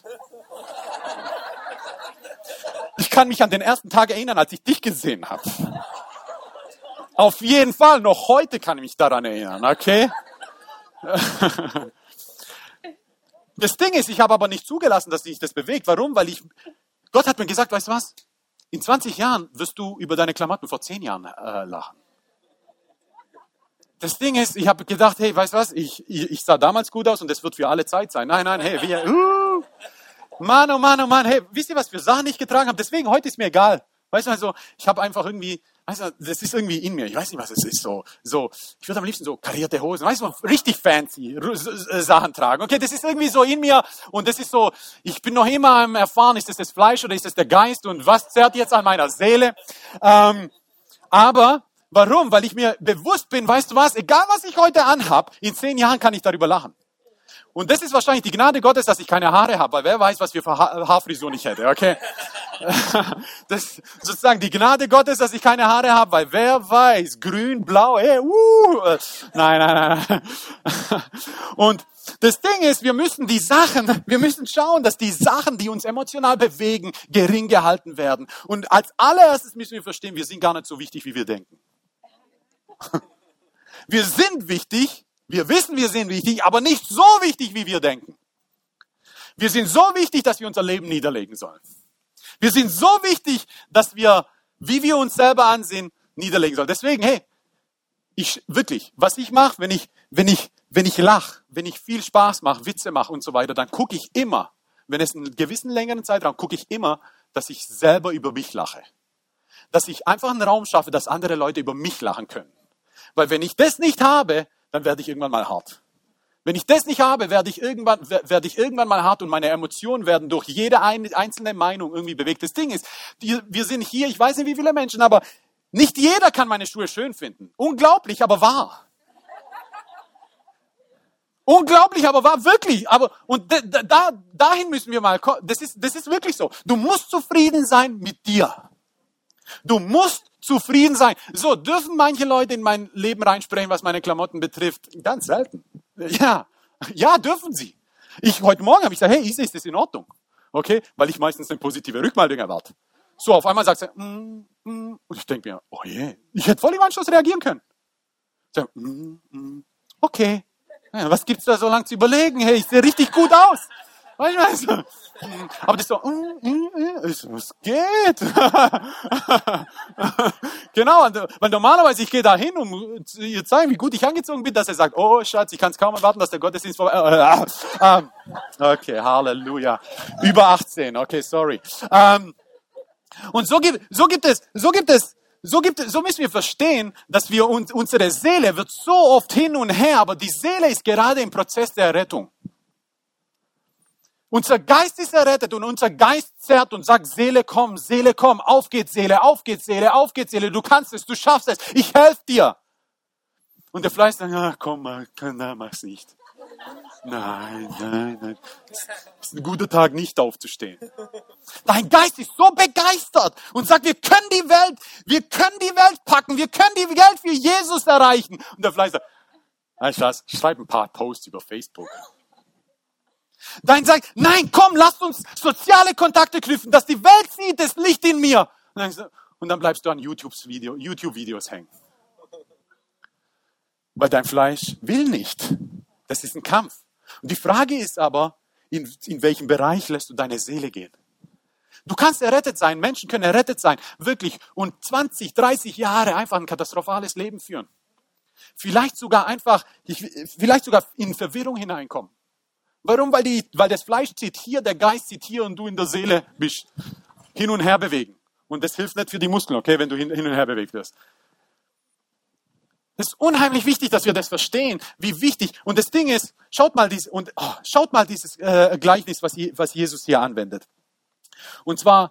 Ich kann mich an den ersten Tag erinnern, als ich dich gesehen habe. Auf jeden Fall, noch heute kann ich mich daran erinnern, okay? Das Ding ist, ich habe aber nicht zugelassen, dass sich das bewegt. Warum? Weil ich, Gott hat mir gesagt, weißt du was? In zwanzig Jahren wirst du über deine Klamotten vor zehn Jahren äh, lachen. Das Ding ist, ich habe gedacht, hey, weißt du was? Ich, ich, ich sah damals gut aus und das wird für alle Zeit sein. Nein, nein, hey, wir, uh, Mann, oh Mann, oh Mann, hey, wisst ihr, was für Sachen ich getragen habe? Deswegen, heute ist mir egal. Weißt du, also, ich habe einfach irgendwie, weißt du, das ist irgendwie in mir. Ich weiß nicht, was es ist. So, so, ich würde am liebsten so karierte Hosen, weißt du, richtig fancy Sachen tragen. Okay, das ist irgendwie so in mir und das ist so, ich bin noch immer am Erfahren, ist das das Fleisch oder ist das der Geist und was zerrt jetzt an meiner Seele? Ähm, aber, warum? Weil ich mir bewusst bin, weißt du was, egal was ich heute anhab, in zehn Jahren kann ich darüber lachen. Und das ist wahrscheinlich die Gnade Gottes, dass ich keine Haare habe, weil wer weiß, was für ha- Haarfrisur ich hätte, okay? Das ist sozusagen die Gnade Gottes, dass ich keine Haare habe, weil wer weiß, grün, blau, ey, uh, nein, nein, nein. Und das Ding ist, wir müssen die Sachen, wir müssen schauen, dass die Sachen, die uns emotional bewegen, gering gehalten werden. Und als allererstes müssen wir verstehen, wir sind gar nicht so wichtig, wie wir denken. Wir sind wichtig, wir wissen, wir sind wichtig, aber nicht so wichtig, wie wir denken. Wir sind so wichtig, dass wir unser Leben niederlegen sollen. Wir sind so wichtig, dass wir, wie wir uns selber ansehen, niederlegen sollen. Deswegen, hey, ich wirklich, was ich mache, wenn ich, wenn ich, wenn ich lache, wenn ich viel Spaß mache, Witze mache und so weiter, dann gucke ich immer, wenn es einen gewissen längeren Zeitraum, gucke ich immer, dass ich selber über mich lache. Dass ich einfach einen Raum schaffe, dass andere Leute über mich lachen können. Weil wenn ich das nicht habe, dann werde ich irgendwann mal hart. Wenn ich das nicht habe, werde ich irgendwann, werde ich irgendwann mal hart und meine Emotionen werden durch jede einzelne Meinung irgendwie bewegt. Das Ding ist, die, wir sind hier, ich weiß nicht wie viele Menschen, aber nicht jeder kann meine Schuhe schön finden. Unglaublich, aber wahr. Unglaublich, aber wahr, wirklich. Aber, und da, da, dahin müssen wir mal kommen. Das ist, das ist wirklich so. Du musst zufrieden sein mit dir. Du musst zufrieden sein. So, dürfen manche Leute in mein Leben reinsprechen, was meine Klamotten betrifft? Ganz selten. Ja, ja, dürfen sie. Ich, heute Morgen habe ich gesagt, hey, Isa, ist das in Ordnung? Okay, weil ich meistens eine positive Rückmeldung erwarte. So, auf einmal sagt sie, mm, mm, und ich denke mir, oh je, ich hätte voll im Anschluss reagieren können. Ich sage, mm, mm, okay, ja, was gibt's da so lange zu überlegen? Hey, ich sehe richtig gut aus. Weißt du, aber das ist so, mm, mm, mm, was geht? Genau, weil normalerweise ich gehe da hin, um ihr zu zeigen, wie gut ich angezogen bin, dass er sagt, oh Schatz, ich kann es kaum erwarten, dass der Gottesdienst vorbei ähm, okay, Halleluja. Über achtzehn, okay, sorry. Ähm, und so gibt, so gibt es, so gibt es, so gibt es, so müssen wir verstehen, dass wir uns, unsere Seele wird so oft hin und her, aber die Seele ist gerade im Prozess der Errettung. Unser Geist ist errettet und unser Geist zerrt und sagt, Seele, komm, Seele, komm, auf geht's, Seele, auf geht's, Seele, auf geht's, Seele, du kannst es, du schaffst es, ich helfe dir. Und der Fleisch sagt, ach, komm mal, na, mach's nicht. Nein, nein, nein. Es ist ein guter Tag, nicht aufzustehen. Dein Geist ist so begeistert und sagt, wir können die Welt, wir können die Welt packen, wir können die Welt für Jesus erreichen. Und der Fleisch sagt, ah, Schatz, schreib ein paar Posts über Facebook. Dein sagt, nein, komm, lasst uns soziale Kontakte knüpfen, dass die Welt sieht, das Licht in mir. Und dann, und dann bleibst du an YouTube-Video, YouTube-Videos hängen. Weil dein Fleisch will nicht. Das ist ein Kampf. Und die Frage ist aber, in, in welchem Bereich lässt du deine Seele gehen? Du kannst errettet sein, Menschen können errettet sein, wirklich, und zwanzig, dreißig Jahre einfach ein katastrophales Leben führen. Vielleicht sogar einfach, vielleicht sogar in Verwirrung hineinkommen. Warum? Weil, die, weil das Fleisch zieht hier, der Geist zieht hier und du in der Seele bist. Hin und her bewegen. Und das hilft nicht für die Muskeln, okay, wenn du hin, hin und her bewegt wirst. Es ist unheimlich wichtig, dass wir das verstehen, wie wichtig. Und das Ding ist, schaut mal, dies, und, oh, schaut mal dieses äh, Gleichnis, was, was Jesus hier anwendet. Und zwar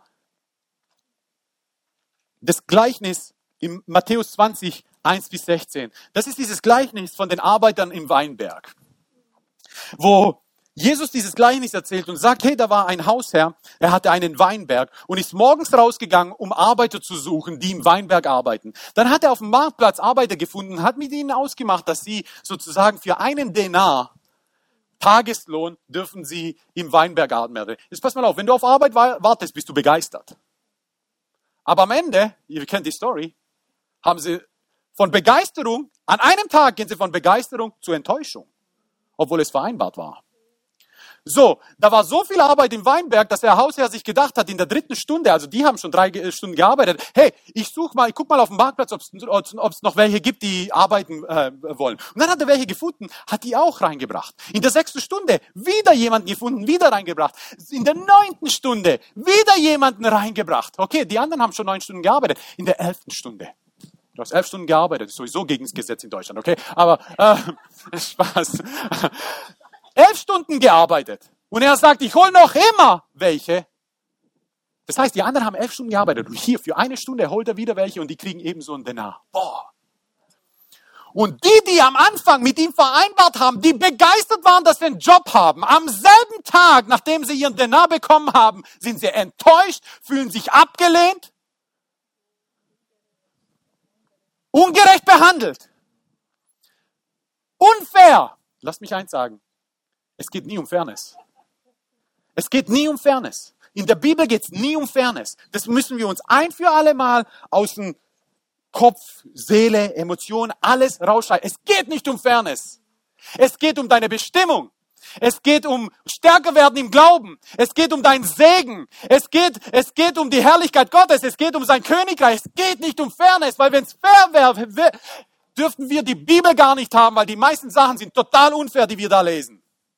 das Gleichnis in Matthäus zwanzig, eins bis sechzehn. Das ist dieses Gleichnis von den Arbeitern im Weinberg, wo Jesus dieses Gleichnis erzählt und sagt, hey, da war ein Hausherr, er hatte einen Weinberg und ist morgens rausgegangen, um Arbeiter zu suchen, die im Weinberg arbeiten. Dann hat er auf dem Marktplatz Arbeiter gefunden, hat mit ihnen ausgemacht, dass sie sozusagen für einen Denar Tageslohn dürfen sie im Weinberg arbeiten. Jetzt pass mal auf, wenn du auf Arbeit wartest, bist du begeistert. Aber am Ende, ihr kennt die Story, haben sie von Begeisterung, an einem Tag gehen sie von Begeisterung zu Enttäuschung, obwohl es vereinbart war. So, da war so viel Arbeit im Weinberg, dass der Hausherr sich gedacht hat, in der dritten Stunde, also die haben schon drei Stunden gearbeitet, hey, ich suche mal, ich guck mal auf dem Marktplatz, ob es noch welche gibt, die arbeiten äh, wollen. Und dann hat er welche gefunden, hat die auch reingebracht. In der sechsten Stunde wieder jemanden gefunden, wieder reingebracht. In der neunten Stunde wieder jemanden reingebracht. Okay, die anderen haben schon neun Stunden gearbeitet. In der elften Stunde. Du hast elf Stunden gearbeitet, ist sowieso gegen das Gesetz in Deutschland, okay? Aber, äh, Spaß. Elf Stunden gearbeitet. Und er sagt, ich hole noch immer welche. Das heißt, die anderen haben elf Stunden gearbeitet. Und hier, für eine Stunde holt er wieder welche und die kriegen ebenso einen Denar. Boah. Und die, die am Anfang mit ihm vereinbart haben, die begeistert waren, dass sie einen Job haben, am selben Tag, nachdem sie ihren Denar bekommen haben, sind sie enttäuscht, fühlen sich abgelehnt, ungerecht behandelt, unfair. Lass mich eins sagen. Es geht nie um Fairness. Es geht nie um Fairness. In der Bibel geht es nie um Fairness. Das müssen wir uns ein für alle Mal aus dem Kopf, Seele, Emotionen, alles rausschreiben. Es geht nicht um Fairness. Es geht um deine Bestimmung. Es geht um stärker werden im Glauben. Es geht um deinen Segen. Es geht, es geht um die Herrlichkeit Gottes. Es geht um sein Königreich. Es geht nicht um Fairness, weil wenn es fair wäre, dürften wir die Bibel gar nicht haben, weil die meisten Sachen sind total unfair, die wir da lesen.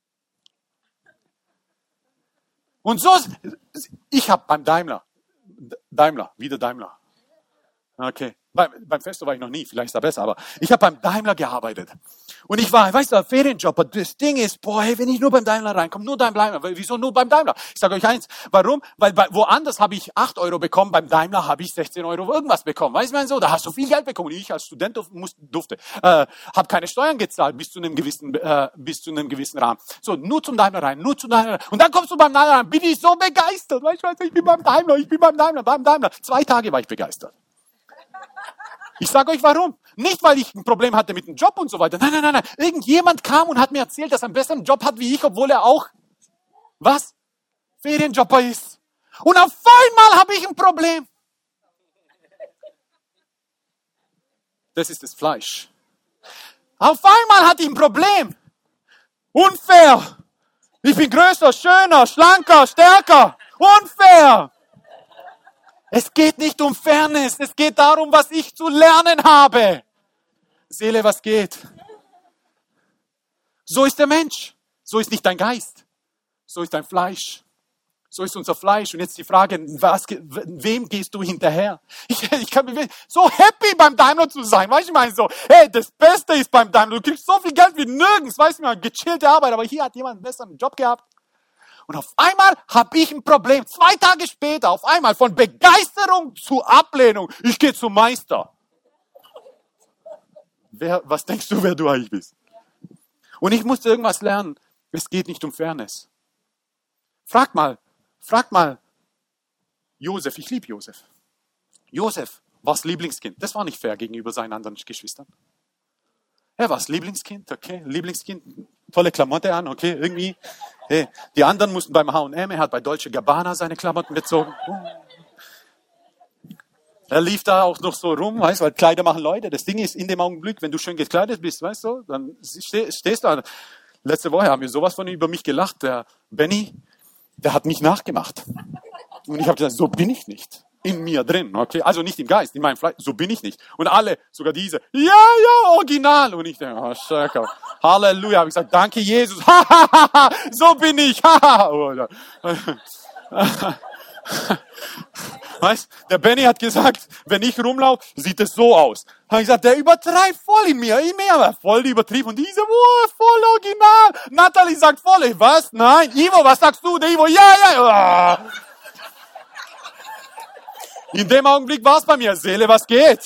Und so, ich habe beim Daimler, Daimler, wieder Daimler. Okay, beim, beim Festo war ich noch nie, vielleicht ist er besser, aber ich habe beim Daimler gearbeitet. Und ich war, weißt du, Ferienjob, aber das Ding ist, boah, hey, wenn ich nur beim Daimler reinkomme, nur beim Daimler, wieso nur beim Daimler? Ich sage euch eins, warum? Weil bei, woanders habe ich acht Euro bekommen, beim Daimler habe ich sechzehn Euro irgendwas bekommen. Weißt du, so, da hast du viel Geld bekommen. Ich als Student musste, durfte, äh, habe keine Steuern gezahlt bis zu einem gewissen, äh, bis zu einem gewissen Rahmen. So, nur zum Daimler rein, nur zum Daimler rein. Und dann kommst du beim Daimler rein, bin ich so begeistert. Weißt du, ich bin beim Daimler, ich bin beim Daimler, beim Daimler. Zwei Tage war ich begeistert. Ich sage euch warum. Nicht, weil ich ein Problem hatte mit dem Job und so weiter. Nein, nein, nein, nein. Irgendjemand kam und hat mir erzählt, dass er einen besseren Job hat wie ich, obwohl er auch, was? Ferienjobber ist. Und auf einmal habe ich ein Problem. Das ist das Fleisch. Auf einmal hatte ich ein Problem. Unfair. Ich bin größer, schöner, schlanker, stärker. Unfair. Es geht nicht um Fairness, es geht darum, was ich zu lernen habe. Seele, was geht? So ist der Mensch. So ist nicht dein Geist. So ist dein Fleisch. So ist unser Fleisch. Und jetzt die Frage, was, wem gehst du hinterher? Ich, ich kann mich so happy beim Daimler zu sein. Weißt du, ich meine so, hey, das Beste ist beim Daimler. Du kriegst so viel Geld wie nirgends. Weißt du, mal, gechillte Arbeit. Aber hier hat jemand einen besseren Job gehabt. Und auf einmal habe ich ein Problem. Zwei Tage später, auf einmal von Begeisterung zu Ablehnung. Ich gehe zum Meister. Wer, was denkst du, wer du eigentlich bist? Und ich musste irgendwas lernen. Es geht nicht um Fairness. Frag mal, frag mal Josef. Ich liebe Josef. Josef war das Lieblingskind. Das war nicht fair gegenüber seinen anderen Geschwistern. Er war das Lieblingskind, okay, Lieblingskind, tolle Klamotte an, okay, irgendwie. Hey, die anderen mussten beim H und M, er hat bei Dolce Gabbana seine Klamotten bezogen. Er lief da auch noch so rum, weißt du, weil Kleider machen Leute. Das Ding ist, in dem Augenblick, wenn du schön gekleidet bist, weißt du, dann stehst du da. Letzte Woche haben wir sowas von über mich gelacht. Der Benny, der hat mich nachgemacht. Und ich habe gesagt, so bin ich nicht. In mir drin, okay? Also nicht im Geist, in meinem Fleisch. So bin ich nicht. Und alle, sogar diese, ja, ja, original. Und ich denke, oh, Schöcker. Halleluja. Habe ich gesagt, danke Jesus. Ha, ha, ha, ha. So bin ich. Ha, ha. Weißt, der Benny hat gesagt, wenn ich rumlaufe, sieht es so aus. Habe ich gesagt, der übertreibt voll in mir, in mir, aber voll übertrieben. Und diese, wow, voll original. Natalie sagt voll, ey, was? Nein. Ivo, was sagst du? Der Ivo, ja, ja. Oh. In dem Augenblick war es bei mir, Seele, was geht?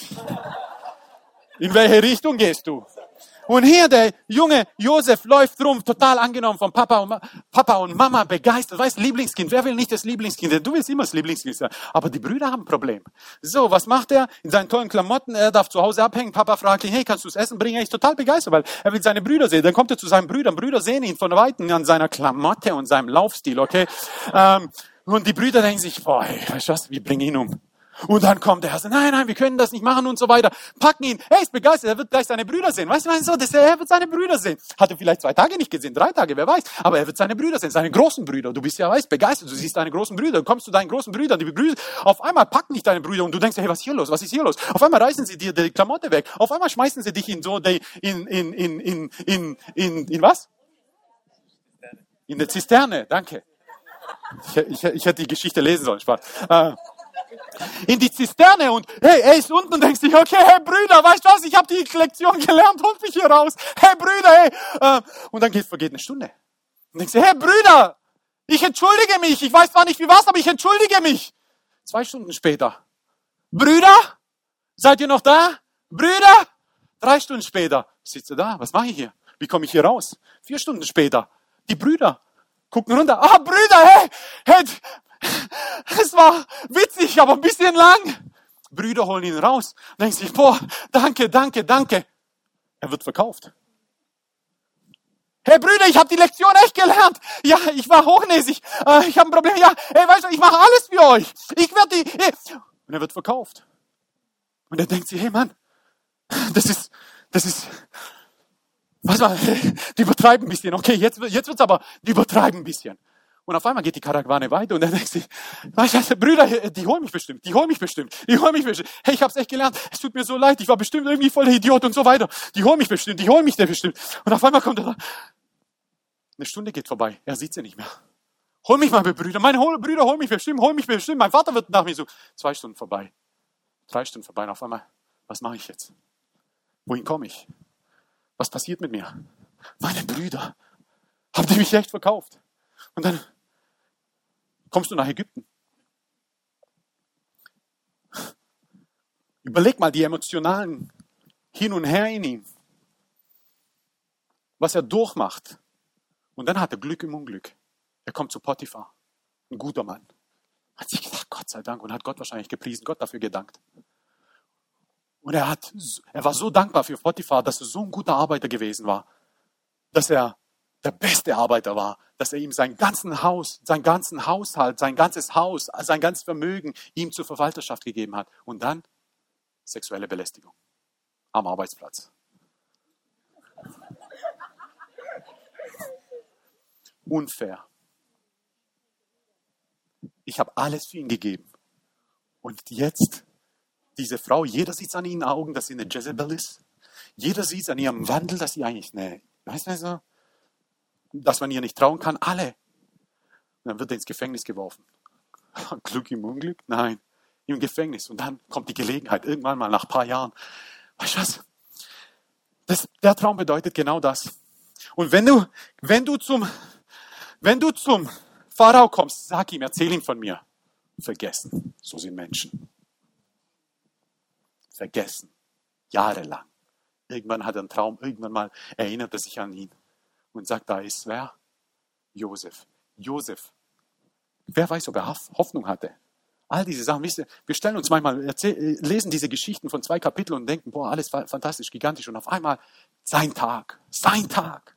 In welche Richtung gehst du? Und hier der junge Josef läuft rum, total angenommen von Papa und, Ma- Papa und Mama, begeistert. Weißt, Lieblingskind. Wer will nicht das Lieblingskind? Du willst immer das Lieblingskind sein. Aber die Brüder haben ein Problem. So, was macht er? In seinen tollen Klamotten, er darf zu Hause abhängen. Papa fragt ihn, hey, kannst du das Essen bringen? Er ist total begeistert, weil er will seine Brüder sehen. Dann kommt er zu seinen Brüdern. Brüder sehen ihn von Weitem an seiner Klamotte und seinem Laufstil, okay? Ähm, und die Brüder denken sich, boah, hey, weißt du was, wir bringen ihn um. Und dann kommt der Herr, nein, nein, wir können das nicht machen und so weiter. Packen ihn, er ist begeistert, er wird gleich seine Brüder sehen. Weißt du, so, das, er wird seine Brüder sehen. Hat er vielleicht zwei Tage nicht gesehen, drei Tage, wer weiß. Aber er wird seine Brüder sehen, seine großen Brüder. Du bist ja, weißt, begeistert, du siehst deine großen Brüder, du kommst zu deinen großen Brüdern, die Brüder, auf einmal packen dich deine Brüder und du denkst, hey, was ist hier los, was ist hier los? Auf einmal reißen sie dir die Klamotte weg, auf einmal schmeißen sie dich in so, in, in, in, in, in, in, in, in was? In der Zisterne, danke. Ich, ich, ich hätte die Geschichte lesen sollen, Spaß. Äh, in die Zisterne und hey, er ist unten und denkst dich, okay, hey Brüder, weißt du was, ich habe die Lektion gelernt, holt mich hier raus. Hey Brüder, hey. Äh, und dann geht, vergeht eine Stunde. Und denkst du, hey Brüder, ich entschuldige mich, ich weiß zwar nicht wie was, aber ich entschuldige mich. Zwei Stunden später. Brüder, seid ihr noch da? Brüder? Drei Stunden später. Sitzt ihr da? Was mache ich hier? Wie komme ich hier raus? Vier Stunden später. Die Brüder gucken runter. Ah, Brüder, hey, hey, es war witzig, aber ein bisschen lang. Brüder holen ihn raus. Und denken sich, boah, danke, danke, danke. Er wird verkauft. Hey Brüder, ich habe die Lektion echt gelernt. Ja, ich war hochnäsig. Äh, ich habe ein Problem. Ja, hey, weißt du, ich mache alles für euch. Ich werde die... Hey. Und er wird verkauft. Und er denkt sich, hey Mann, das ist... Das ist... Was war, die übertreiben ein bisschen. Okay, jetzt, jetzt wird's aber, die übertreiben ein bisschen. Und auf einmal geht die Karawane weiter und er denkt sich, weißt du, Brüder, die holen mich bestimmt, die holen mich bestimmt, die holen mich bestimmt. Hey, ich hab's echt gelernt, es tut mir so leid, ich war bestimmt irgendwie voll der Idiot und so weiter. Die holen mich bestimmt, die holen mich der bestimmt. Und auf einmal kommt er, eine Stunde geht vorbei, er sieht sie nicht mehr. Hol mich mal, Brüder, meine Brüder holen mich bestimmt, hol mich bestimmt. Mein Vater wird nach mir so, zwei Stunden vorbei, drei Stunden vorbei und auf einmal, was mache ich jetzt? Wohin komme ich? Was passiert mit mir? Meine Brüder, haben die mich echt verkauft? Und dann kommst du nach Ägypten. Überleg mal die emotionalen Hin und Her in ihm. Was er durchmacht. Und dann hat er Glück im Unglück. Er kommt zu Potiphar. Ein guter Mann. Hat sich gedacht, Gott sei Dank. Und hat Gott wahrscheinlich gepriesen, Gott dafür gedankt. Und er hat, er war so dankbar für Potiphar, dass er so ein guter Arbeiter gewesen war. Dass er der beste Arbeiter war, dass er ihm sein ganzen Haus, sein ganzen Haushalt, sein ganzes Haus, sein ganzes Vermögen ihm zur Verwalterschaft gegeben hat. Und dann sexuelle Belästigung am Arbeitsplatz. Unfair. Ich habe alles für ihn gegeben. Und jetzt, diese Frau, jeder sieht es an ihren Augen, dass sie eine Jezebel ist. Jeder sieht es an ihrem Wandel, dass sie eigentlich eine, weißt du so, dass man ihr nicht trauen kann, alle. Und dann wird er ins Gefängnis geworfen. Glück im Unglück? Nein, im Gefängnis. Und dann kommt die Gelegenheit, irgendwann mal nach ein paar Jahren. Weißt du was? Das, der Traum bedeutet genau das. Und wenn du, wenn du zum, wenn du zum Pharao kommst, sag ihm, erzähl ihm von mir. Vergessen. So sind Menschen. Vergessen. Jahrelang. Irgendwann hat er einen Traum, irgendwann mal erinnert er sich an ihn. Und sagt, da ist wer? Josef. Josef. Wer weiß, ob er Hoffnung hatte. All diese Sachen. Wisst ihr, wir stellen uns manchmal, erzähl, lesen diese Geschichten von zwei Kapiteln und denken, boah, alles fantastisch, gigantisch. Und auf einmal sein Tag. Sein Tag.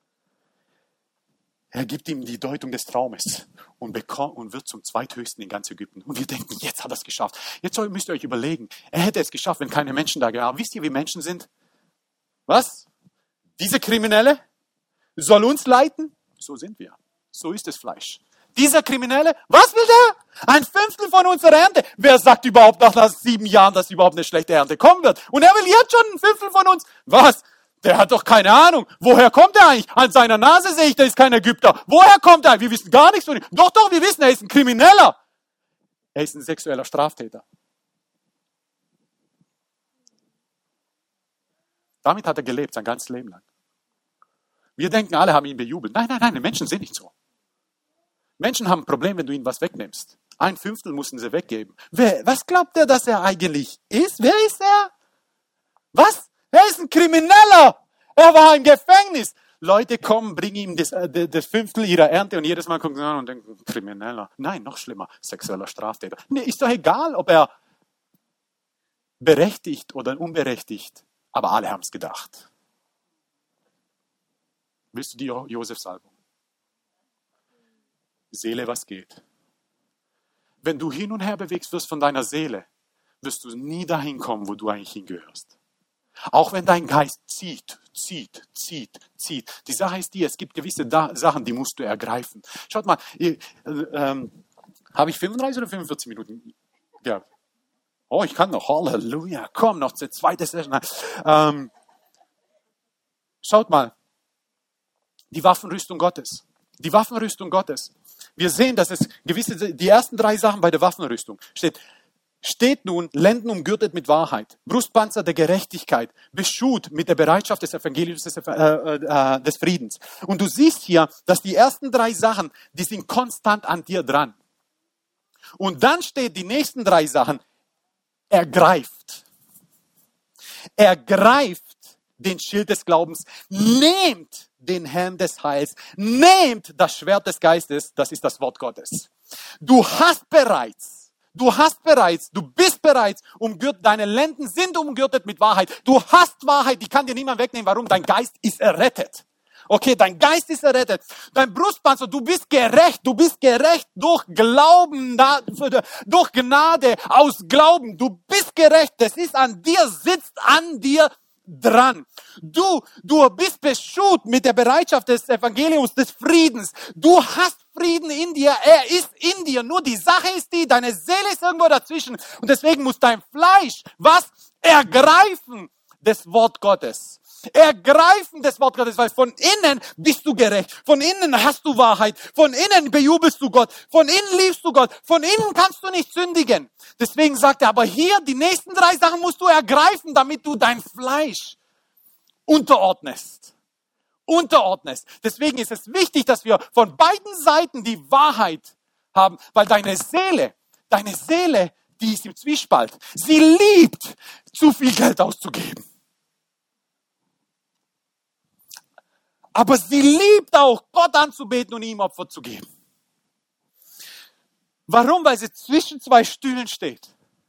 Er gibt ihm die Deutung des Traumes und, bekommt, und wird zum zweithöchsten in ganz Ägypten. Und wir denken, jetzt hat er es geschafft. Jetzt müsst ihr euch überlegen, er hätte es geschafft, wenn keine Menschen da waren. Wisst ihr, wie Menschen sind? Was? Diese Kriminelle? Soll uns leiten? So sind wir. So ist das Fleisch. Dieser Kriminelle, was will der? Ein Fünftel von unserer Ernte. Wer sagt überhaupt nach sieben Jahren, dass überhaupt eine schlechte Ernte kommen wird? Und er will jetzt schon ein Fünftel von uns. Was? Der hat doch keine Ahnung. Woher kommt er eigentlich? An seiner Nase sehe ich, der ist kein Ägypter. Woher kommt er? Wir wissen gar nichts von ihm. Doch, doch, wir wissen, er ist ein Krimineller. Er ist ein sexueller Straftäter. Damit hat er gelebt, sein ganzes Leben lang. Wir denken, alle haben ihn bejubelt. Nein, nein, nein, die Menschen sind nicht so. Menschen haben ein Problem, wenn du ihnen was wegnimmst. Ein Fünftel mussten sie weggeben. Wer, was glaubt er, dass er eigentlich ist? Wer ist er? Was? Er ist ein Krimineller. Er war im Gefängnis. Leute kommen, bringen ihm das, äh, das Fünftel ihrer Ernte und jedes Mal gucken sie an und denken, Krimineller. Nein, noch schlimmer, sexueller Straftäter. Nee, ist doch egal, ob er berechtigt oder unberechtigt. Aber alle haben es gedacht. Willst du die jo- Josef-Salbung? Seele, was geht? Wenn du hin und her bewegst wirst von deiner Seele, wirst du nie dahin kommen, wo du eigentlich hingehörst. Auch wenn dein Geist zieht, zieht, zieht, zieht. Die Sache ist die, es gibt gewisse da- Sachen, die musst du ergreifen. Schaut mal, äh, ähm, habe ich fünfunddreißig oder fünfundvierzig Minuten gehabt? Oh, ich kann noch. Halleluja. Komm, noch zur zweiten Session. Ähm, schaut mal. Die Waffenrüstung Gottes. Die Waffenrüstung Gottes. Wir sehen, dass es gewisse, die ersten drei Sachen bei der Waffenrüstung steht. Steht nun, Lenden umgürtet mit Wahrheit, Brustpanzer der Gerechtigkeit, beschut mit der Bereitschaft des Evangeliums des, äh, äh, des Friedens. Und du siehst hier, dass die ersten drei Sachen, die sind konstant an dir dran. Und dann steht die nächsten drei Sachen, ergreift. Ergreift den Schild des Glaubens, nehmt den Helm des Heils, nehmt das Schwert des Geistes, das ist das Wort Gottes. Du hast bereits, du hast bereits, du bist bereits umgürtet, deine Lenden sind umgürtet mit Wahrheit. Du hast Wahrheit, die kann dir niemand wegnehmen. Warum? Dein Geist ist errettet. Okay, dein Geist ist errettet. Dein Brustpanzer, du bist gerecht, du bist gerecht durch Glauben, durch Gnade, aus Glauben. Du bist gerecht, das ist an dir, sitzt an dir dran. Du, du bist beschut mit der Bereitschaft des Evangeliums, des Friedens. Du hast Frieden in dir, er ist in dir. Nur die Sache ist die, deine Seele ist irgendwo dazwischen. Und deswegen muss dein Fleisch, was? Ergreifen des Wort Gottes. Ergreifen des Wort Gottes, weil von innen bist du gerecht. Von innen hast du Wahrheit. Von innen bejubelst du Gott. Von innen liebst du Gott. Von innen kannst du nicht sündigen. Deswegen sagt er, aber hier, die nächsten drei Sachen musst du ergreifen, damit du dein Fleisch unterordnest. Unterordnest. Deswegen ist es wichtig, dass wir von beiden Seiten die Wahrheit haben, weil deine Seele, deine Seele, die ist im Zwiespalt. Sie liebt, zu viel Geld auszugeben. Aber sie liebt auch, Gott anzubeten und ihm Opfer zu geben. Warum? Weil sie zwischen zwei Stühlen steht.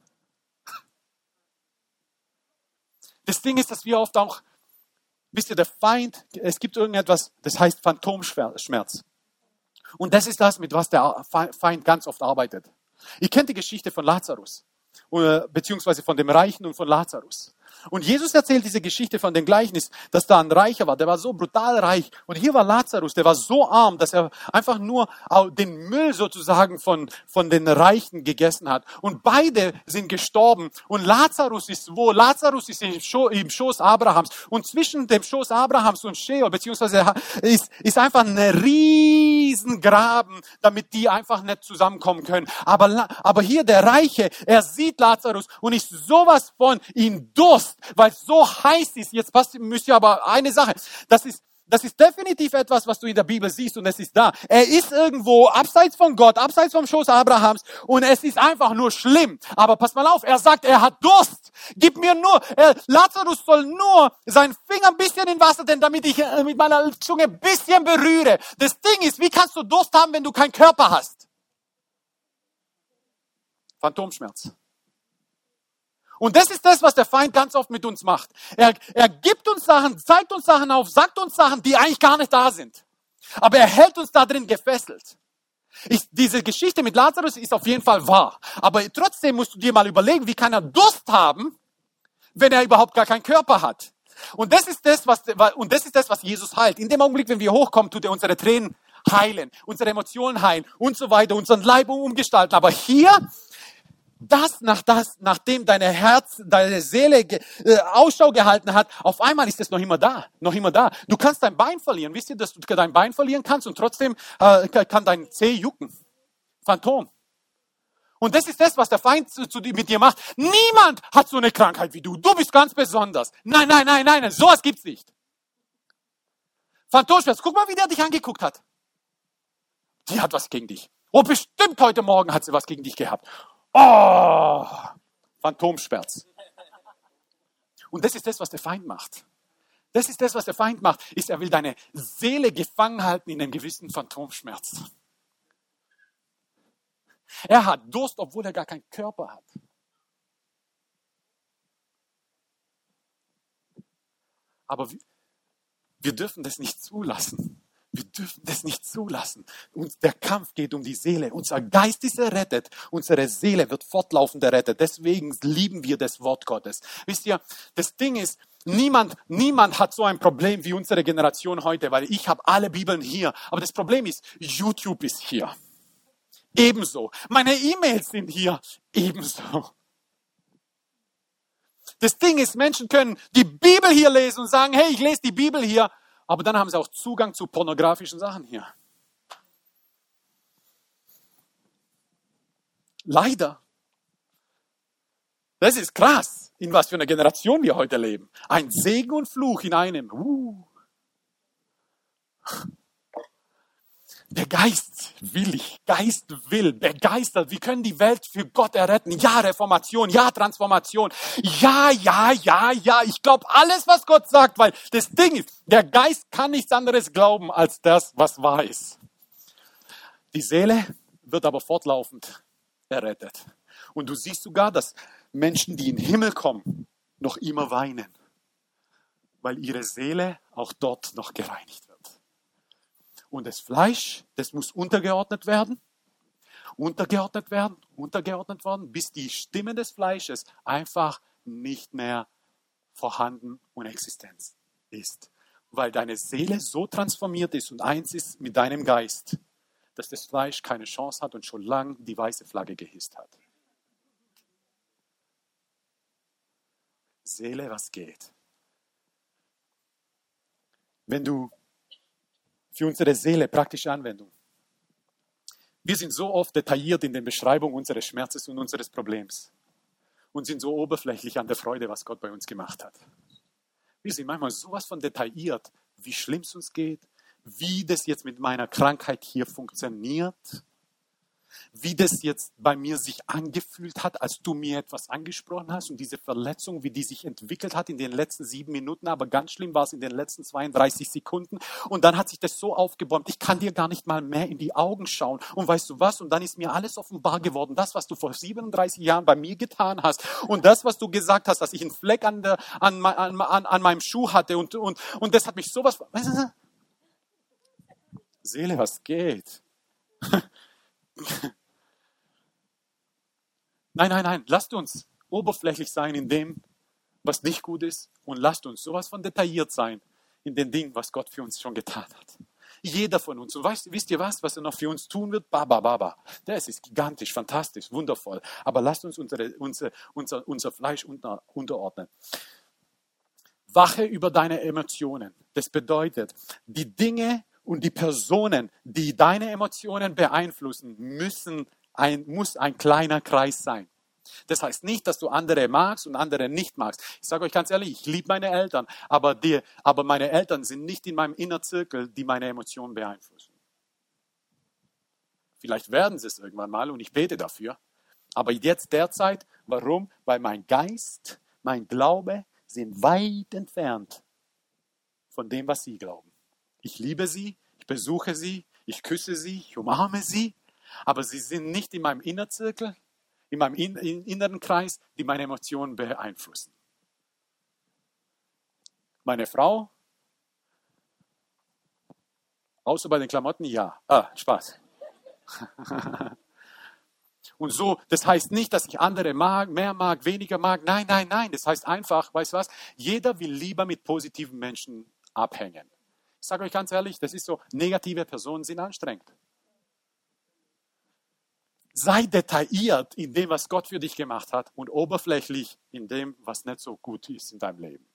Das Ding ist, dass wir oft auch, wisst ihr, der Feind, es gibt irgendetwas, das heißt Phantomschmerz. Und das ist das, mit was der Feind ganz oft arbeitet. Ihr kennt die Geschichte von Lazarus, beziehungsweise von dem Reichen und von Lazarus. Und Jesus erzählt diese Geschichte von dem Gleichnis, dass da ein Reicher war, der war so brutal reich. Und hier war Lazarus, der war so arm, dass er einfach nur den Müll sozusagen von, von den Reichen gegessen hat. Und beide sind gestorben. Und Lazarus ist wo? Lazarus ist im, Scho- im Schoß Abrahams. Und zwischen dem Schoß Abrahams und Sheol, beziehungsweise ist, ist einfach ein Riesengraben, damit die einfach nicht zusammenkommen können. Aber, aber hier der Reiche, er sieht Lazarus und ist sowas von in Durst, weil es so heiß ist. Jetzt passt, müsst ihr aber eine Sache, das ist, das ist definitiv etwas, was du in der Bibel siehst und es ist da. Er ist irgendwo abseits von Gott, abseits vom Schoß Abrahams und es ist einfach nur schlimm. Aber pass mal auf, er sagt, er hat Durst. Gib mir nur, er, Lazarus soll nur seinen Finger ein bisschen in Wasser, denn damit ich äh, mit meiner Zunge ein bisschen berühre. Das Ding ist, wie kannst du Durst haben, wenn du keinen Körper hast? Phantomschmerz. Und das ist das, was der Feind ganz oft mit uns macht. Er, er gibt uns Sachen, zeigt uns Sachen auf, sagt uns Sachen, die eigentlich gar nicht da sind. Aber er hält uns da drin gefesselt. Ich, diese Geschichte mit Lazarus ist auf jeden Fall wahr. Aber trotzdem musst du dir mal überlegen, wie kann er Durst haben, wenn er überhaupt gar keinen Körper hat. Und das ist das, was, und das ist das, was Jesus heilt. In dem Augenblick, wenn wir hochkommen, tut er unsere Tränen heilen, unsere Emotionen heilen und so weiter, unseren Leib umgestalten. Aber hier, das, nach das, nachdem deine Herz, deine Seele ge, äh, Ausschau gehalten hat, auf einmal ist es noch immer da, noch immer da. Du kannst dein Bein verlieren. Wisst ihr, dass du dein Bein verlieren kannst und trotzdem äh, kann dein Zeh jucken? Phantom. Und das ist das, was der Feind zu, zu, mit dir macht. Niemand hat so eine Krankheit wie du. Du bist ganz besonders. Nein, nein, nein, nein, sowas gibt's nicht. Phantomschmerz, guck mal, wie der dich angeguckt hat. Die hat was gegen dich. Oh, bestimmt heute Morgen hat sie was gegen dich gehabt. Oh, Phantomschmerz. Und das ist das, was der Feind macht. Das ist das, was der Feind macht. Ist, er will deine Seele gefangen halten in einem gewissen Phantomschmerz. Er hat Durst, obwohl er gar keinen Körper hat. Aber wir, wir dürfen das nicht zulassen. Wir dürfen das nicht zulassen. Und der Kampf geht um die Seele. Unser Geist ist errettet. Unsere Seele wird fortlaufend errettet. Deswegen lieben wir das Wort Gottes. Wisst ihr, das Ding ist, niemand, niemand hat so ein Problem wie unsere Generation heute, weil ich habe alle Bibeln hier. Aber das Problem ist, YouTube ist hier. Ebenso. Meine E-Mails sind hier. Ebenso. Das Ding ist, Menschen können die Bibel hier lesen und sagen, hey, ich lese die Bibel hier. Aber dann haben sie auch Zugang zu pornografischen Sachen hier. Leider. Das ist krass, in was für einer Generation wir heute leben. Ein Segen und Fluch in einem. Uh. Der Geist will ich, Geist will, begeistert. Wir können die Welt für Gott erretten. Ja, Reformation, ja, Transformation. Ja, ja, ja, ja. Ich glaube alles, was Gott sagt, weil das Ding ist, der Geist kann nichts anderes glauben als das, was wahr ist. Die Seele wird aber fortlaufend errettet. Und du siehst sogar, dass Menschen, die in den Himmel kommen, noch immer weinen, weil ihre Seele auch dort noch gereinigt wird. Und das Fleisch, das muss untergeordnet werden, untergeordnet werden, untergeordnet werden, bis die Stimme des Fleisches einfach nicht mehr vorhanden und existent ist. Weil deine Seele so transformiert ist und eins ist mit deinem Geist, dass das Fleisch keine Chance hat und schon lange die weiße Flagge gehisst hat. Seele, was geht? Wenn du für unsere Seele praktische Anwendung. Wir sind so oft detailliert in der Beschreibung unseres Schmerzes und unseres Problems und sind so oberflächlich an der Freude, was Gott bei uns gemacht hat. Wir sind manchmal sowas von detailliert, wie schlimm es uns geht, wie das jetzt mit meiner Krankheit hier funktioniert, wie das jetzt bei mir sich angefühlt hat, als du mir etwas angesprochen hast und diese Verletzung, wie die sich entwickelt hat in den letzten sieben Minuten, aber ganz schlimm war es in den letzten zweiunddreißig Sekunden und dann hat sich das so aufgebäumt, ich kann dir gar nicht mal mehr in die Augen schauen und weißt du was, und dann ist mir alles offenbar geworden, das, was du vor siebenunddreißig Jahren bei mir getan hast und das, was du gesagt hast, dass ich einen Fleck an, der, an, an, an, an meinem Schuh hatte und, und, und das hat mich sowas... Weißt du, Seele, was geht? Nein, nein, nein, lasst uns oberflächlich sein in dem, was nicht gut ist und lasst uns sowas von detailliert sein in den Dingen, was Gott für uns schon getan hat. Jeder von uns. Und weißt, wisst ihr was, was er noch für uns tun wird? Baba, baba. Das ist gigantisch, fantastisch, wundervoll. Aber lasst uns unsere, unser, unser, unser Fleisch unter, unterordnen. Wache über deine Emotionen. Das bedeutet, die Dinge und die Personen, die deine Emotionen beeinflussen, müssen ein, muss ein kleiner Kreis sein. Das heißt nicht, dass du andere magst und andere nicht magst. Ich sage euch ganz ehrlich, ich liebe meine Eltern, aber, die, aber meine Eltern sind nicht in meinem Inner Circle, die meine Emotionen beeinflussen. Vielleicht werden sie es irgendwann mal und ich bete dafür. Aber jetzt derzeit, warum? Weil mein Geist, mein Glaube sind weit entfernt von dem, was sie glauben. Ich liebe sie, ich besuche sie, ich küsse sie, ich umarme sie. Aber sie sind nicht in meinem Innerzirkel, in meinem in, in, inneren Kreis, die meine Emotionen beeinflussen. Meine Frau, außer bei den Klamotten, ja. Ah, Spaß. Und so, das heißt nicht, dass ich andere mag, mehr mag, weniger mag. Nein, nein, nein. Das heißt einfach, weißt du was? Jeder will lieber mit positiven Menschen abhängen. Ich sage euch ganz ehrlich, das ist so, negative Personen sind anstrengend. Sei detailliert in dem, was Gott für dich gemacht hat und oberflächlich in dem, was nicht so gut ist in deinem Leben.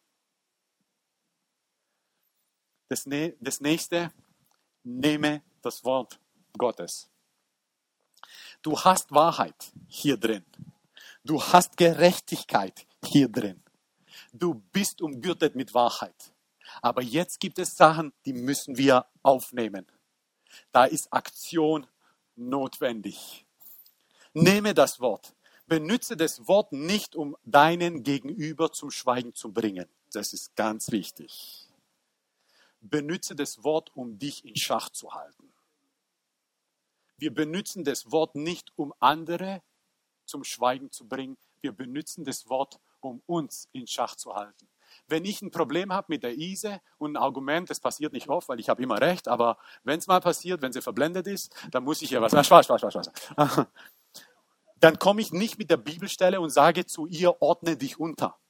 Das, das nächste, nehme das Wort Gottes. Du hast Wahrheit hier drin. Du hast Gerechtigkeit hier drin. Du bist umgürtet mit Wahrheit. Aber jetzt gibt es Sachen, die müssen wir aufnehmen. Da ist Aktion notwendig. Nehme das Wort. Benütze das Wort nicht, um deinen Gegenüber zum Schweigen zu bringen. Das ist ganz wichtig. Benütze das Wort, um dich in Schach zu halten. Wir benutzen das Wort nicht, um andere zum Schweigen zu bringen. Wir benutzen das Wort, um uns in Schach zu halten. Wenn ich ein Problem habe mit der Ise und ein Argument, das passiert nicht oft, weil ich habe immer recht, aber wenn es mal passiert, wenn sie verblendet ist, dann muss ich ihr was, ah, Spaß, Spaß, Spaß, Spaß. Dann komme ich nicht mit der Bibelstelle und sage zu ihr, ordne dich unter.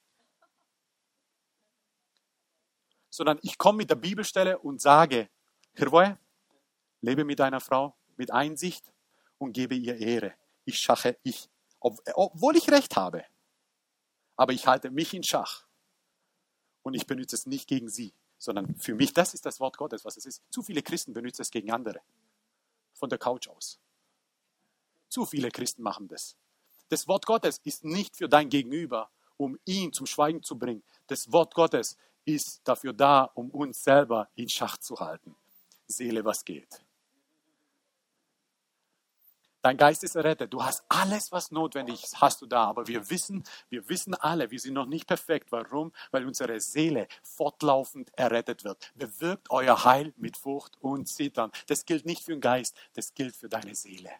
Sondern ich komme mit der Bibelstelle und sage, Hirvoe, lebe mit deiner Frau mit Einsicht und gebe ihr Ehre. Ich schache, ich, ob, obwohl ich recht habe, aber ich halte mich in Schach. Und ich benutze es nicht gegen sie, sondern für mich, das ist das Wort Gottes, was es ist. Zu viele Christen benutzen es gegen andere. Von der Couch aus. Zu viele Christen machen das. Das Wort Gottes ist nicht für dein Gegenüber, um ihn zum Schweigen zu bringen. Das Wort Gottes ist dafür da, um uns selber in Schach zu halten. Seele, was geht? Dein Geist ist errettet. Du hast alles, was notwendig ist, hast du da. Aber wir wissen, wir wissen alle, wir sind noch nicht perfekt. Warum? Weil unsere Seele fortlaufend errettet wird. Bewirkt euer Heil mit Furcht und Zittern. Das gilt nicht für den Geist, das gilt für deine Seele.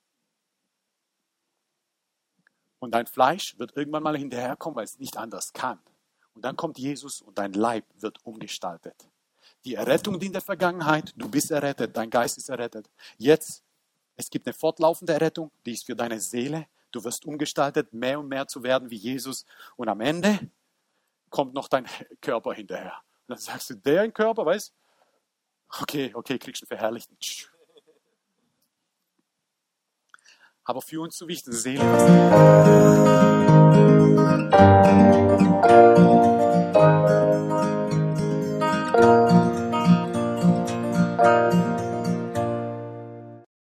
Und dein Fleisch wird irgendwann mal hinterherkommen, weil es nicht anders kann. Und dann kommt Jesus und dein Leib wird umgestaltet. Die Errettung dient der Vergangenheit, du bist errettet, dein Geist ist errettet. Jetzt, es gibt eine fortlaufende Errettung, die ist für deine Seele. Du wirst umgestaltet, mehr und mehr zu werden wie Jesus. Und am Ende kommt noch dein Körper hinterher. Und dann sagst du, der ein Körper, weißt du? Okay, okay, kriegst du einen verherrlichten. Aber für uns so wichtig, Seele, was